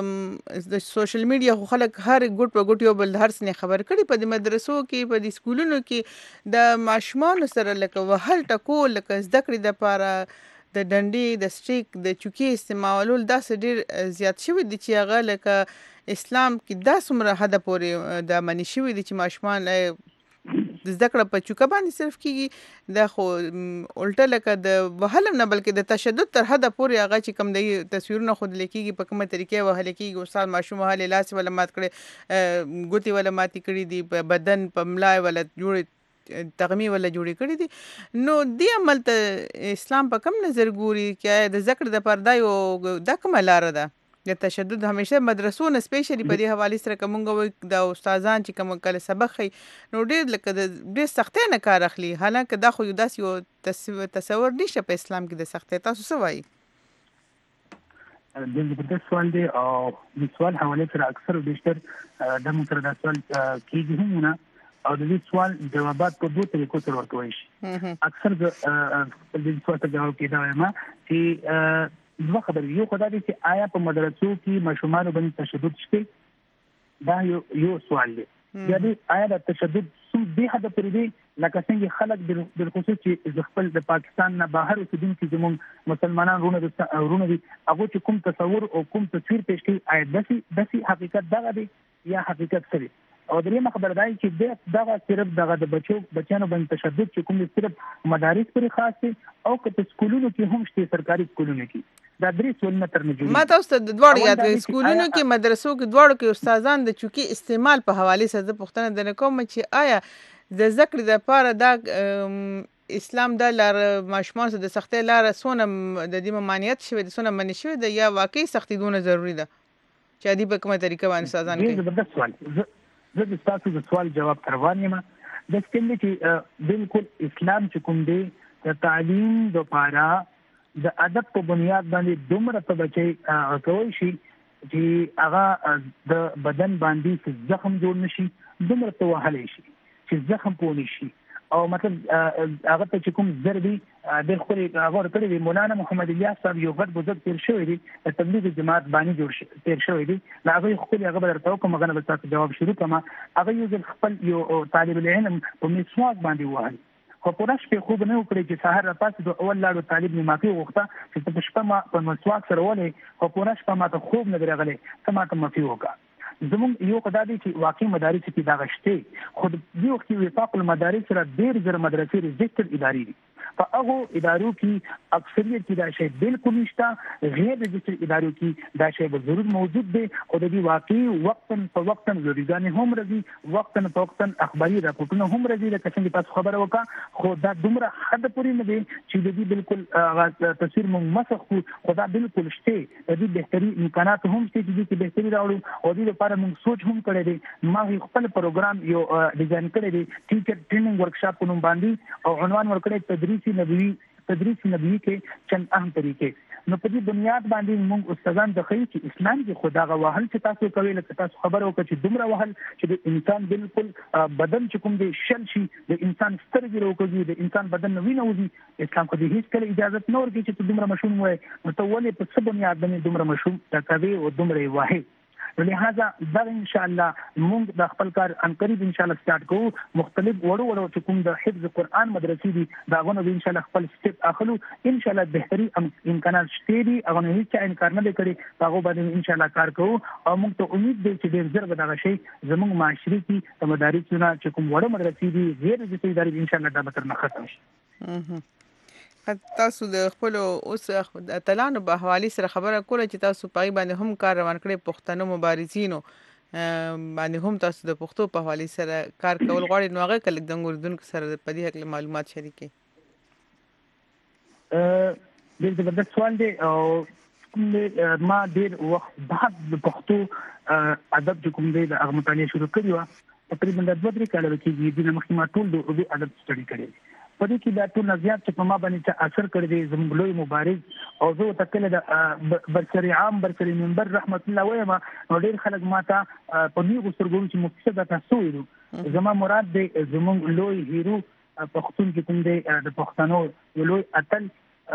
د سوشل میډیا خو خلک هر ګډ په ګډ یو بل هر څه خبر کړي. په مدرسو کې په د سکولونو کې د ماشومان سره لکه وهل ټکول لکه زده کړې د پاره د ډنډي د سټریک د چوکي استعمالول دا ډېر زیات شوی دي چې هغه لکه اسلام کې دا څومره حد پورې د منی شوی دي چې ماشومان زده کړه په چوکا باندې صرف کیږي، دا خو الټه لکه د وهلم نه بلکې د تشدد تر حد پورې هغه چې کوم د تصویرونه خود لیکيږي په کومه طریقې وهل کیږي. استاد ماشوم وهل لاس ولا مات کړي، ګوتی ولا ماتي کړي دي، په بدن په ملای ولا جوړ تغمی ولا جوړی کړی دي. نو دی عمل ته اسلام په کوم نظر ګوري چې د ذکر د پردا یو د کومه لار ده د تشدد؟ همیشه مدرسو نه سپیشلی په دې حواله سره کومګه د استادان چې کوم کله سبق خي نو ډېر لکه د ډېر سختۍ نه کار اخلي، حالانکه دا خو یو داس یو تصور نشه په اسلام کې د سختۍ. تاسو څه وایي؟ د دې سوال دی او د سوال حواله سره اکثر بیشتر د موږ سره د سوال کیږي هم نه، او د دې سوال جوابات په دوه طریقو سره ورکوي شي. اکثر د دې سوال ته جواب کیدا وایم چې دوه خبرې. یو خدای دې چې آیا په مدرسو کې ماشومان باندې تشدد شته؟ دا یو یو سوال دی. یا دې آیا د تشدد څوم به حد پرې دی لکه څنګه خلک بل خصوص چې خپل د پاکستان نه بهر اوسېدونکي زموږ مسلمانان رونه ورونه دي هغه چې کوم تصور او کوم تصویر پېښ کوي آیا داسې داسې حقیقت دغه دی یا حقیقت څه دی؟ او درېیمه خبره دا چې د دغه صرف دغه د بچو بچیانو باندې تشدد چې کوم صرف مدارس پرې خاص دي او که په سکولونو کې هم شته سرکاري سکولونو کې دا درې سوالونه تر نه جوړي. ما تاسو ته د دواړو یاد کړئ سکولونو کې مدرسو کې دواړو کې استادان د چوکي استعمال په حواله سره د پښتنه د نکوم چې آیا د ذکر د پاره د اسلام د لار ماشومان سره د سختۍ لار سونه د دې ممانعت شوی د سونه منی شوی د یا واقعي سختي دونه ضروری ده چې دې په کومه طریقه باندې استادان کوي؟ زبردست سوال. زه د تاسو د سوال جواب تروان یم. د څنګه چې بالکل اسلام چې کوم دی د تعلیم د پاره د ادب په بنیاد باندې دومره په بچي کوي شي چې هغه د بدن باندې زخم جوړ نشي، دومره ته وهلی شي چې زخم پونی شي. او مطلب هغه ته چې کوم ضربي د خپل هغه کړی دی مولانا محمد الیاس صاحب یو غټ بزرګ تیر شوی دی د تبلیغ جماعت باندې جوړ شي تیر شوی دی. هغه خپل هغه درته کوم غنه به تاسو جواب شروع کما. هغه یو خپل یو طالب العلم په مسواک باندې وهل خو پرش په خوب نه وکړي چې سحر را پاسې د اول لاړو طالب نه مافي وغوښته چې په شپه ما په مسواک سره ولې خو پرش په ما ته خوب نه درغلي ته ما ته مافي وکړه. زموږ یو خدای دی چې واقعي مدارس کې دا غشته خود دی وخت وفاق المدارس سره ډېر زر مدرسې ريجستر اداري دي. په هغه ادارو کې اکثریت کې دا شی بالکل نشته، غیر ريجستر ادارو کې دا شی به ضرور موجود دی. او د دې واقعي وختن په وختن ضروري هم راځي، وختن په وختن اخباري راپورټونه هم راځي لکه څنګه تاسو خبره وکړه. خو دا دومره حد پورې نه دی چې د دې بالکل تصویر مو مسخ خو دا بالکل شته. د دې بهتري امکانات هم شته چې دې بهتري راوړو او دې لپاره موږ سوچ هم کړی دی. ما خپل پروګرام یو ډیزاین کړی دی ټیچر ټریننګ ورکشاپ په نوم باندې او عنوان ورکړی تدریس نبوي تدریس نبوي کې چند اهم طریقې. نو په دې بنیاد باندې موږ استادان د خیر چې اسلام کې خدا غا وهل چې تاسو کوي لکه تاسو خبرو کې چې دومره وهل چې د انسان بالکل بدن چې کوم دی شل شي د انسان سترګې راوکږي د انسان بدن وینه وځي. اسلام خو دې هیڅ کله اجازه نه ورکړي چې دومره مشوم وای نو ته ولې په څه بنیاد باندې دومره مشوم تکوي او دومره واحد. لہذا دا ان شاء الله موږ د خپل کار ان قریب ان شاء الله سٹارټ کوو. مختلف وړو وړو چې کوم د حفظ قرآن مدرسې دي دا غوونه ان شاء الله خپل سټپ اخلو. ان شاء الله بهتري امکانات شته دي هغه نه هیڅ انکار نه کړي هغه باندې ان شاء الله کار کوو. او موږ ته امید دی چې ډیر ژر به دا شي زموږ معاشري کې د مدارسونو چې کوم وړو مدرسې دي غیر رسمي ادارې ان شاء الله دا به تر نه ختم شي. تاسو د خپل اوس د تلانو په حواله سره خبره کوله چې تاسو پای باندې هم کار روان کړی پښتنو مبارزینو باندې هم تاسو د پښتو په حواله سره کار کول غواړئ نو هغه کله د اردوونکو سره په دې حق معلومات شریکي. ا د زبردست سوال دی او ما ډیر وخت بعد د پښتو ادب چې کوم دی د هغه مطالعه شروع کړی و تقریبا د دوه درې کال کې د مخکمه ټول د اردو ادب سټډي کړی. په دې کې دا ټول نظریات چې په ما باندې اثر کړی دی زموږ لوی مبارز او زه تکله د برسري عام برسري منبر رحمت الله وایم نو ډیر خلک ماته په نیغو سترګو چې مفسد ده تاسو ویلو زما مراد دی زموږ لوی هیرو پښتون کې کوم دی د پښتنو لوی اتل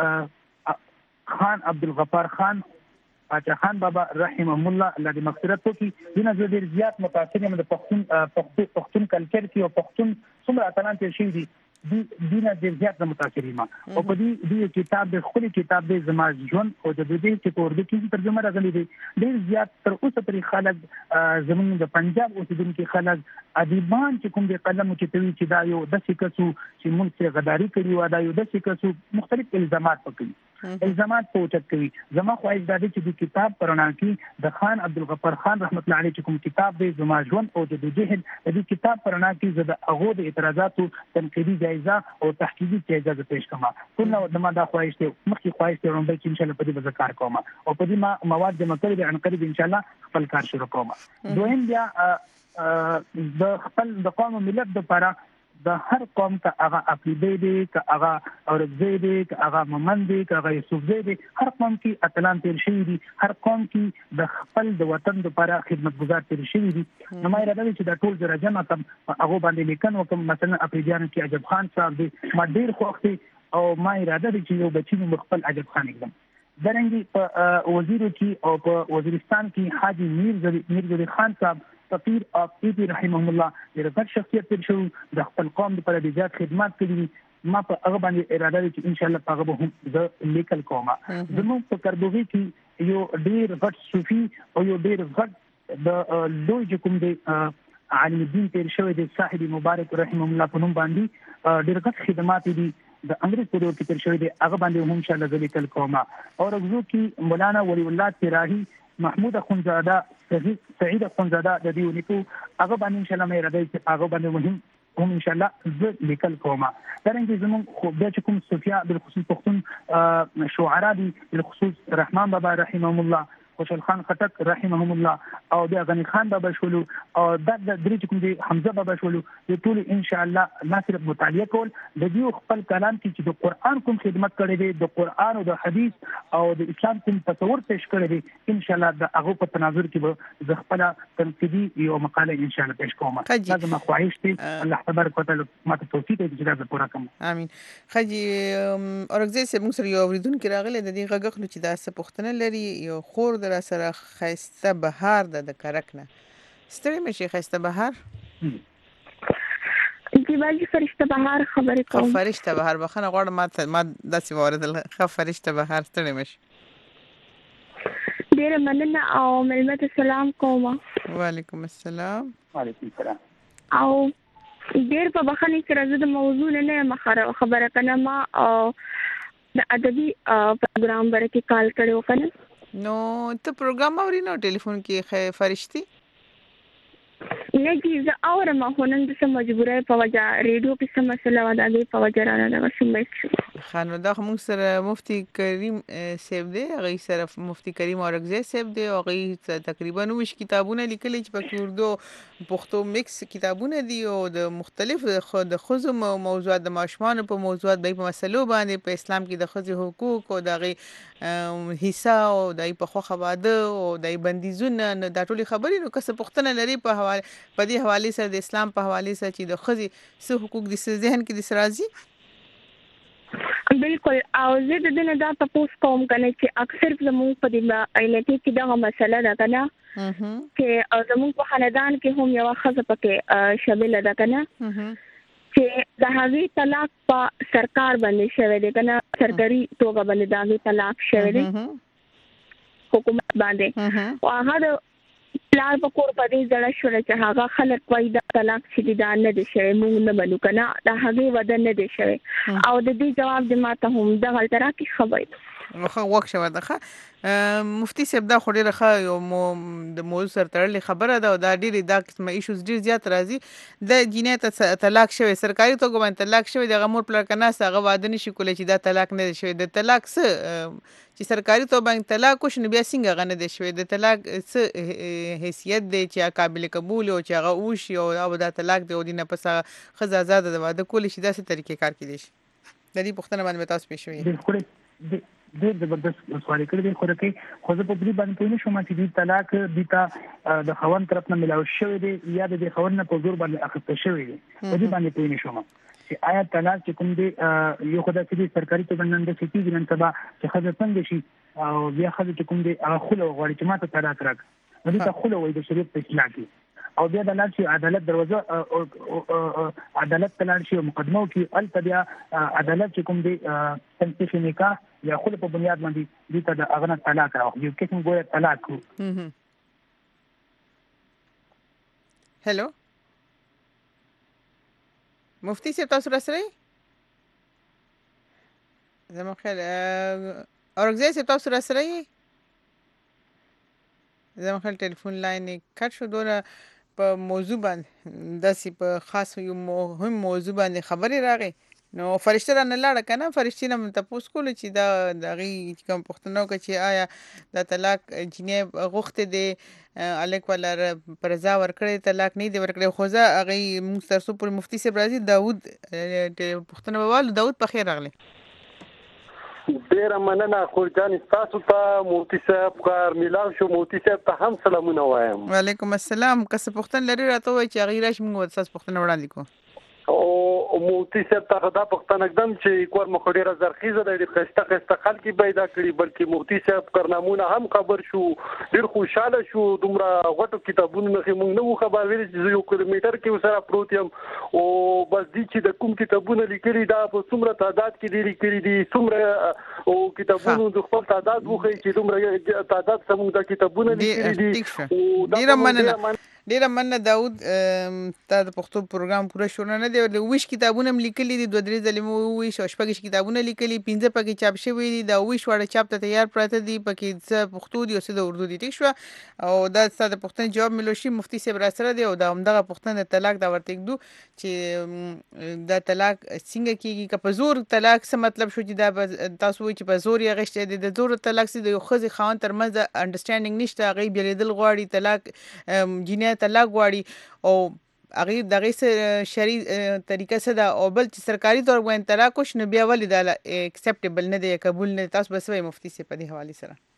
خان عبدالغفار خان پاچا خان بابا رحمه الله الله دې مغفرت وکړي. دینه زه ډیر زیات متاثر یم د پښتون پښتون کلچر کې او پښتون څومره اتلان تیر شوي دي دینه ډیر زیات متاثر یم. او په دې دې کتاب د خپل کتاب د زما ژوند او د دې چې په اردو کې ترجمه راغلي دي ډیر زیات تر اوسه پرې خلک زموږ د پنجاب اوسیدونکو خلک ادیبان چې کوم د قلم چې توی چې دا یو د سکسو چې مونږ سره غداری کړی و دا یو د سکسو مختلف الزامات پکې الزامات پوښتنه کوي. زما خواهش ده چې د کتاب پرانا کې د خان عبدالغفار خان رحمت الله علیه چې کوم کتاب دی زما ژوند او د جهل د کتاب پرانا کې زه د هغه د اعتراضاتو تنقیدي جایزه او تحقیقي جایزه پیش کوم. ټول نو د ما د خواهش ته مخکې خواهش ته رومبه چې ان شاء الله په دې به کار کوم او په دې ما مواد جمع کړی ان قریب ان شاء الله خپل کار شروع کوم. دویم بیا د خپل د قوم ملت د لپاره د هر قوم ته هغه عقیده دي که هغه اورځي دي که هغه مومن دي که هغه یوسفزي دي هر قوم کې اتلان تیر شوي دي هر قوم کې د خپل د وطن لپاره خدمتګزار تیر شوي دي. نو ما اراده چې دا ټول زره جمع کم هغه باندې لیکن وکم مثلا افریدیان کې عجب خان صاحب دي ما ډیر خوښ دي او ما اراده چې یو بچی مو خپل عجب خان एकदम درنګي په وزیر کې او په وزیرستان کې حاجی میر میر خان صاحب فقیر او پی رحمه الله د رغبت شخصیت تر شو د خپل قوم لپاره د زیات خدمات کړي. ما په هغه باندې اراده لري چې ان شاء الله هغه به هم د لیکل کوم. زموږ په کردوغي کې یو ډیر غټ صوفي او یو ډیر غټ د لوی کوم دی عالم الدین تیر شوی د صاحب مبارک رحمه الله په نوم باندې ډیر غټ خدمات دي د انګریز په دور کې تیر شوی دی هغه باندې هم ان شاء الله لیکل کوم. او رغزو کې مولانا ولی الله تراهی محمود اخونزاده سعید اخونزاده د دې ونیکو هغه باندې ان شاء الله مې اراده چې هغه باندې مهم هم ان شاء الله زه لیکل کوم. درنګ زموږ خو بیا چې کوم صوفیا بالخصوص پښتون شعرا دي بالخصوص رحمان بابا رحمه الله خوشحال خان خټک رحمهم الله او بیا غنی خان بابا شولو او د درې چې کوم دي حمزه بابا شولو د ټول ان شاء الله ناصر مطالعه کول د دې خپل کلام کې چې د قران کوم خدمت کړي دي د قران او د حدیث او د اسلام کوم تصور پیش کړي دي ان شاء الله د هغه په تناظر کې به د خپل تنقیدي یو مقاله ان شاء الله پیش کوم. دا ما خواهش دي الله تبارک وتعالى ماته توفیق دې چې دا پورا کوم. امين. خجي اورګزي سه موږ سره یو اوریدونکو راغله د دې غږخلو چې دا څه پوښتنه لري یو خور در سره خیسته بهار د کرکنه ستړي مشي خیسته بهار دیوالی فرشته بهار خبرې کوم. فرشته بهار بخنه غواړم ما ما داسې وردل خ فرشته بهار ستړي مشي. ډیره مننه او ملمت سلام کوم. وعلیکم السلام. وعلیکم السلام. او ډیر په بخنه کې راځي د موضوع نه مخه خبره کنه ما او د ادبي پروګرام برکه کال کړو کنه نو ته پروګرام اوري نو ټلیفون کې فرشتي نه جی زه اورم خو نن د سم مجبورې په وجه ریډیو کې سم مسله ودا دی په وجه را نه وسمې خانو دا موږ سره مفتي کریم سیب دی هغه سره مفتي کریم اورګزی سیب دی هغه تقریبا نو مش کتابونه لیکلي چې په اردو پښتو میکس کتابونه دي او د مختلف د خزو موضوعات د ماشومان په موضوعات به په مسلو باندې په اسلام کې د خزو حقوق او دغه حصہ او دای په خو خواده او دای بندیزونه د ټولي خبرې نو کس پښتنه لري په حواله په دې حواله سره د اسلام په حواله سره چې د خزي څه حقوق دي څه ذهن کې د سرازي بالکل او زه د دې نه دا تاسو کوم کنه چې اکثر زموږ په دې عینتي کې دا مسله ده کنه چې زموږ په خاندان کې هم یو خزه پکې شامل ده کنه چې د هغه طلاق په سرکار باندې شوی دی کنه سرکاري توګه باندې دا طلاق شوی دی حکومت باندې او هغه پلار په کور په دې ځړ شو چې هغه خلک وایي دا طلاق چې دا نه دي شوی موږ نه منو کنه دا هغه ودان نه دي شوی او د دې جواب د ماته هم د غلطه راکې خبرې خو وخت شو ده مفتي صاحب دا خوري رخه یو د موضوع سره تړلې خبره ده او دا ډېری دا قسمه ایشوز ډېر زیات راځي د جنایت طلاق شوی سرکاري توګه باندې طلاق شوی د غمور پلار کنه هغه واده نشي کولای چې دا طلاق نه شوی د طلاق څه چې سرکاري توګه باندې طلاق وشنه بیا څنګه غنه دي شوی د طلاق څه حیثیت دی چې قابل قبول او چې هغه وشي او دا طلاق دی او دینه پس خزه آزاد د واده کولای شي داسې طریقې کار کوي د دې پښتنه باندې تاسو پېښوي ډېر زبردست سوال کړی دی خو راکې خو زه په دې باندې پوه نه شوم چې دې طلاق دې د خوان طرف نه ملاو شوی دی یا د خوان نه په زور باندې اخیسته شوی دی په دې باندې پوه نه شوم چې آیا طلاق چې کوم دی یو خدای چې سرکاري توګه نن د سيتي نن سبا چې خزه څنګه شي او بیا خزه چې کوم دی هغه خلو غواړي چې ماته طلاق راک دې ته خلو وایي د شریعت په اصلاح کې او بیا د لاندې عدالت دروازه عدالت تلل شي مقدمه کې ال تبع عدالت چې کوم دی تنصیف نکاح یا خپل په بنیاد باندې دې ته د اغنه طلاق راوړي یو کوم ګویا طلاق کو هلو مفتي صاحب تاسو راسره زموږ خیر اورګزی صاحب تاسو راسره زموږ خیر ټلیفون لاین کټ شو دوره په موضوع باندې داسې په خاص یو مهم موضوع باندې خبرې راغی نو فرشته را نه لاړه کنه فرشتي نه تاسو کول چې دا دغه کوم پښتنو کې چې آیا د طلاق جنې غوښته دي الک ولر پرزا ورکړې طلاق نه دی ورکړې خو ځا هغه مسترسو پر مفتي صاحب راځي داوود پښتنو والو داوود په خیر راغلی ډیر مننه خورجان تاسو ته مفتي صاحب کار ملاو شو مفتي صاحب ته هم سلامونه وایم وعلیکم السلام کس پښتن لري راته وای چې غیر راشم موږ تاسو پښتنه وړاندې کو او مفتي صاحب ته دا پښتنه اقدم چې کور مخ ډیره زرخیزه د خسته خسته خلک پیدا کړي بلکې مفتي صاحب کارنامونه هم خبر شو ډیر خوشاله شو دومره غټو کتابونو نه موږ نو خبر ویل چې یو کیلومتر کې سره پروت یم او بس دي چې د کوم کتابونه لیکلي دا په څومره تعداد کې دي لیکلي دي څومره او کتابونو د خپل تعداد وخی چې دومره تعداد سمون د کتابونه لیکلي دي او ډیر مننه ډیره مننه داود تا د پښتو پروګرام پوره شونه نه دی ویش کتابونه لیکلي دي دوه درې ځلې مو ویش او شپږ کتابونه لیکلي پنځه پکې چاپ شوي دي دا ویش وړه چاپ ته تیار پراته دي پکې څه پښتو دي او څه د اردو دي ټیک شو او دا ستاسو د پښتنې جواب ملو شي مفتي صاحب را سره دی او دا همدغه پښتنه طلاق دا ورته کېدو چې دا طلاق څنګه کیږي که په زور طلاق څه مطلب شو چې دا تاسو وایي چې په زور یې غشته دي د زور طلاق سي د یو خزي خاوند ترمنځ انډرستانډینګ نشته غي بیلیدل غواړي طلاق جنیا طلاق غواړي او هغه دغه سره شری طریقه سره او بل چې سرکاري تور باندې طلاق وش نه بیا ولې دا اکسپټیبل نه دی قبول نه تاسو بس وای مفتي سي په دې حواله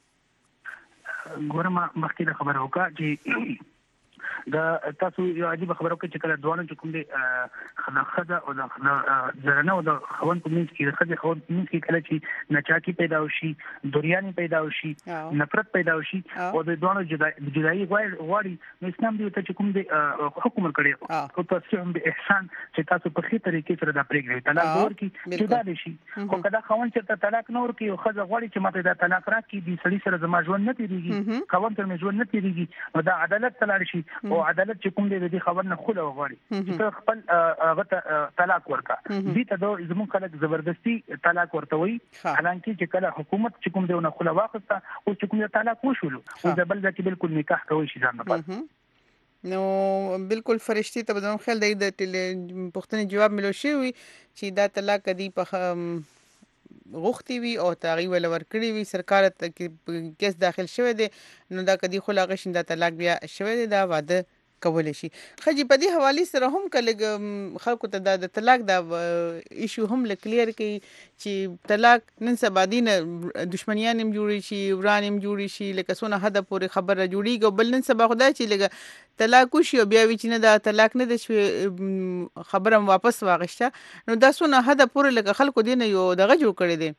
سره ګورم مخکې خبره وکړه چې دا تاسو یو عجیب خبره وکړه چې کله دوانو چې کوم دي خزه او د زرنه او د خوند په منځ کې د خزه خوند په منځ کې کله چې نچاکی پیدا وشي دوریانی پیدا وشي نفرت پیدا وشي او د دوانو جدایي غواړي نو اسلام دی ته چې کوم دي حکم کړی او تاسو هم به احسان چې تاسو په خې طریقې سره دا پرېږدئ طلاق ورکړي جدا دي شي خو کله خوند چې طلاق نه ورکړي او خزه غواړي چې ماته دا طلاق راکړي د سړي سره زما ژوند نه تیریږي خوند تر مې ژوند نه تیریږي نو دا عدالت تلل شي او عدالت چې کوم دی د دې خبر نه خوله وغواړي چې خپل هغه طلاق ورکا دې ته د زمون خلک زبردستی طلاق ورتوي حالانکه چې کله حکومت چې کوم دی نه خوله واخسته او چې کوم طلاق وشولو او د بل ځکه بالکل نکاح کوي شي ځان نه پات نو بالکل فرشتي ته بدوم خیال دی د پښتني جواب ملو شي چې دا طلاق کدي په غوښتي وي او تغییر ول ورکړي وي سرکار ته کې کیس داخل شوی دی نو دا کدي خو لاغه شیندا طلاق بیا شوی دی دا واده کول شي خجی په دې حواله سره هم کله خلکو ته د طلاق دا ایشو هم کلیر کوي چې طلاق نن سبا دین دشمنیان هم جوړي شي وران هم جوړي شي لکه سونه حد پورې خبره جوړیږي بل نن سبا خدای چې لګه طلاق وشي او بیا وی چې نه دا طلاق نه د خبره واپس واغشته نو دا سونه حد پورې لکه خلکو دین یو دغه جوړ کړی دی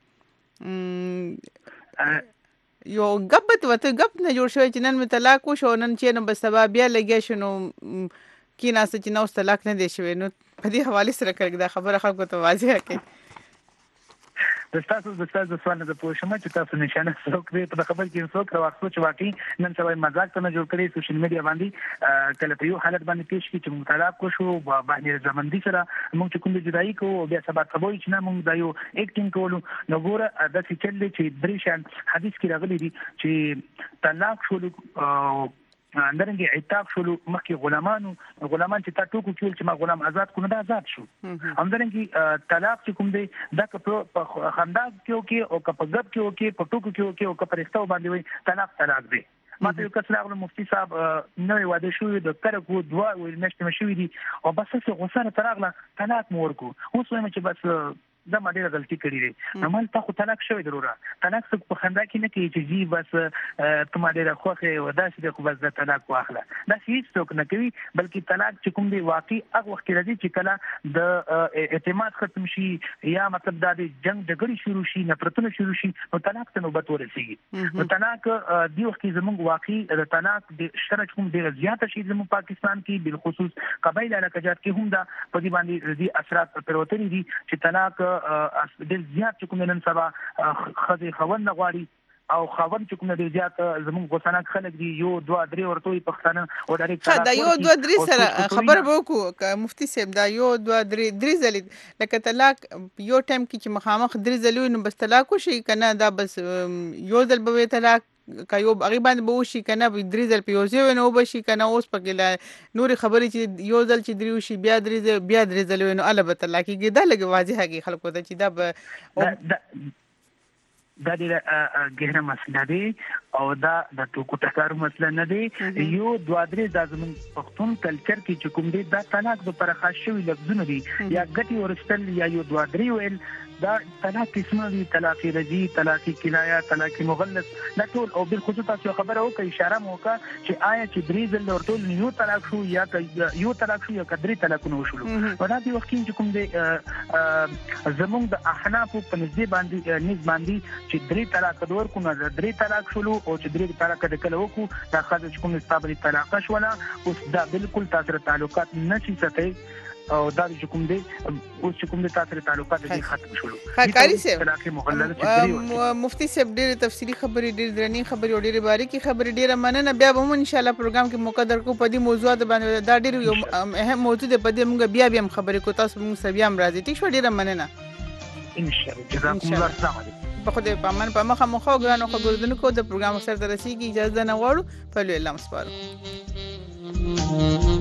یو غبت وته غب نه جوړ شوی چې نن می طلاق وشو نن چې نن بس سبا بیا لګیا شنو کی ناس چې نو طلاق نه دی شوی نو په دې حواله سره کړه دا خبره خلکو ته واضحه کړي د تاسو د تاسو سوال نه پوښتنه چې تاسو نشانه څوک دی په خبر کې څوک راوښتو چې واقعي نن سبا مزاج ته نه جوړ کړي سوشل میډیا باندې کله په یو حالت باندې پیښ کی چې طلاق کو شو باندې زمندي سره موږ چې کوم جدایي کو بیا سبا تبوي چې نه موږ دا یو اکټینګ کولو نو ګوره د څه چل چې درېشان حدیث کې راغلي دي چې طلاق شو اندرنګ عتاب شلو مخکې غلامانو غلامان چې تا ټوکو کول چې ما غلام آزاد کو نه دا آزاد شو اندرنګ طلاق چې کوم دی دا په خندا کې او کې او په غب کې او کې په ټوکو کې او کې او په پرستو باندې وي طلاق طلاق دی ماته یو کس راغله مفتي صاحب نوې واده شوې د کرکو دوا ویل نشته مشوي دي او بس څه غوسه تراغله طلاق مور کو اوس وایم چې بس دا ماده غلطي کړې دي نو مال تا خو طلاق شوی ضروره طلاق څه په خندا کې نه کوي چې جی بس ته ماده راخوخه و دا چې خو بس د طلاق واخله دا هیڅ څوک نه کوي بلکې طلاق چې کوم دی واقعي هغه وخت راځي چې کله د اعتماد ختم شي یا مطلب دا د جنگ جګړې شروع شي نفرتونه شروع شي نو طلاق ته نوبت ورسیږي نو طلاق دی وخت کې زموږ واقعي د طلاق د شرط کوم ډیر زیات شي زموږ پاکستان کې بل خصوص قبایل علاقات کې هم دا په دې باندې دي اثرات پروتري دي چې طلاق ډېر زیات کوم نن سبا خزي خوند غواړي او خاوند چې کوم ډیر زیات زموږ غوسناک خلک دي یو دوه درې ورته پښتانه او ډایرکټ دا یو دوه درې سره خبر وکړو مفتي صاحب دا یو دوه درې درې ځلې لکه طلاق یو ټایم کې چې مخامخ درې ځلې نو بس طلاق وشي کنه دا بس یو ځل به طلاق کایو هغه باندې به وشي کنه درې ځل پیوځي نو به شي کنه اوس پکې لا نور خبرې چې یو ځل چې درې وشي بیا درې ځل بیا درې ځل نو البته طلاق کې دا لګي واضحه کې خلکو ته چې دا دا ډېره ګهره مسله دی او دا د ټوکو ټکارو مسله نه دی یو دوه درې د زموږ پښتون کلچر کې چې کوم دی دا طلاق د پر خاص شوی لفظونه دي یا ګټي ورستل یا یو دوه درې ویل دا طلاق قسمه دي، طلاق رجعي، طلاق کنایه، طلاق مغلظ، دا ټول او بالخصوص تاسو خبره وکړئ اشاره مو وکړه چې آیا چې درې ځله ورټول یو طلاق شو یا یو طلاق شو یا درې طلاقونه وشول. په دې وخت کې کوم دي زموږ د احناف په نسبت باندې نسبت باندې چې درې طلاق ورکو نه درې طلاق شول او چې درې طلاق د کله وکړو دا خاطر چې کوم استابلي طلاق شولا اوس دا بالکل تاسو تعلقات نشي ساتي او دا چې کوم دي اوس چې کوم دي تاسو تعلقات دې ختم شول. حکاری صاحب مفتي صاحب ډېر تفصیلی خبرې ډېر درنې خبرې او ډېر باریکي خبرې ډېر مننه. بیا به موږ ان شاء الله پروګرام کې موقع درکو په دې موضوعات باندې. دا ډېر یو اهم موضوع دی، په دې موږ بیا بیا خبرې کو تاسو موږ سره بیا راځي. ټیک شو، ډېر مننه. ان شاء الله جزاكم الله السلام علیکم. په خو دې پامن په مخه مخه غوانو خبرونه کو د پروګرام سره درسیږي. اجازه نه غواړو په لوی الله مسپارو.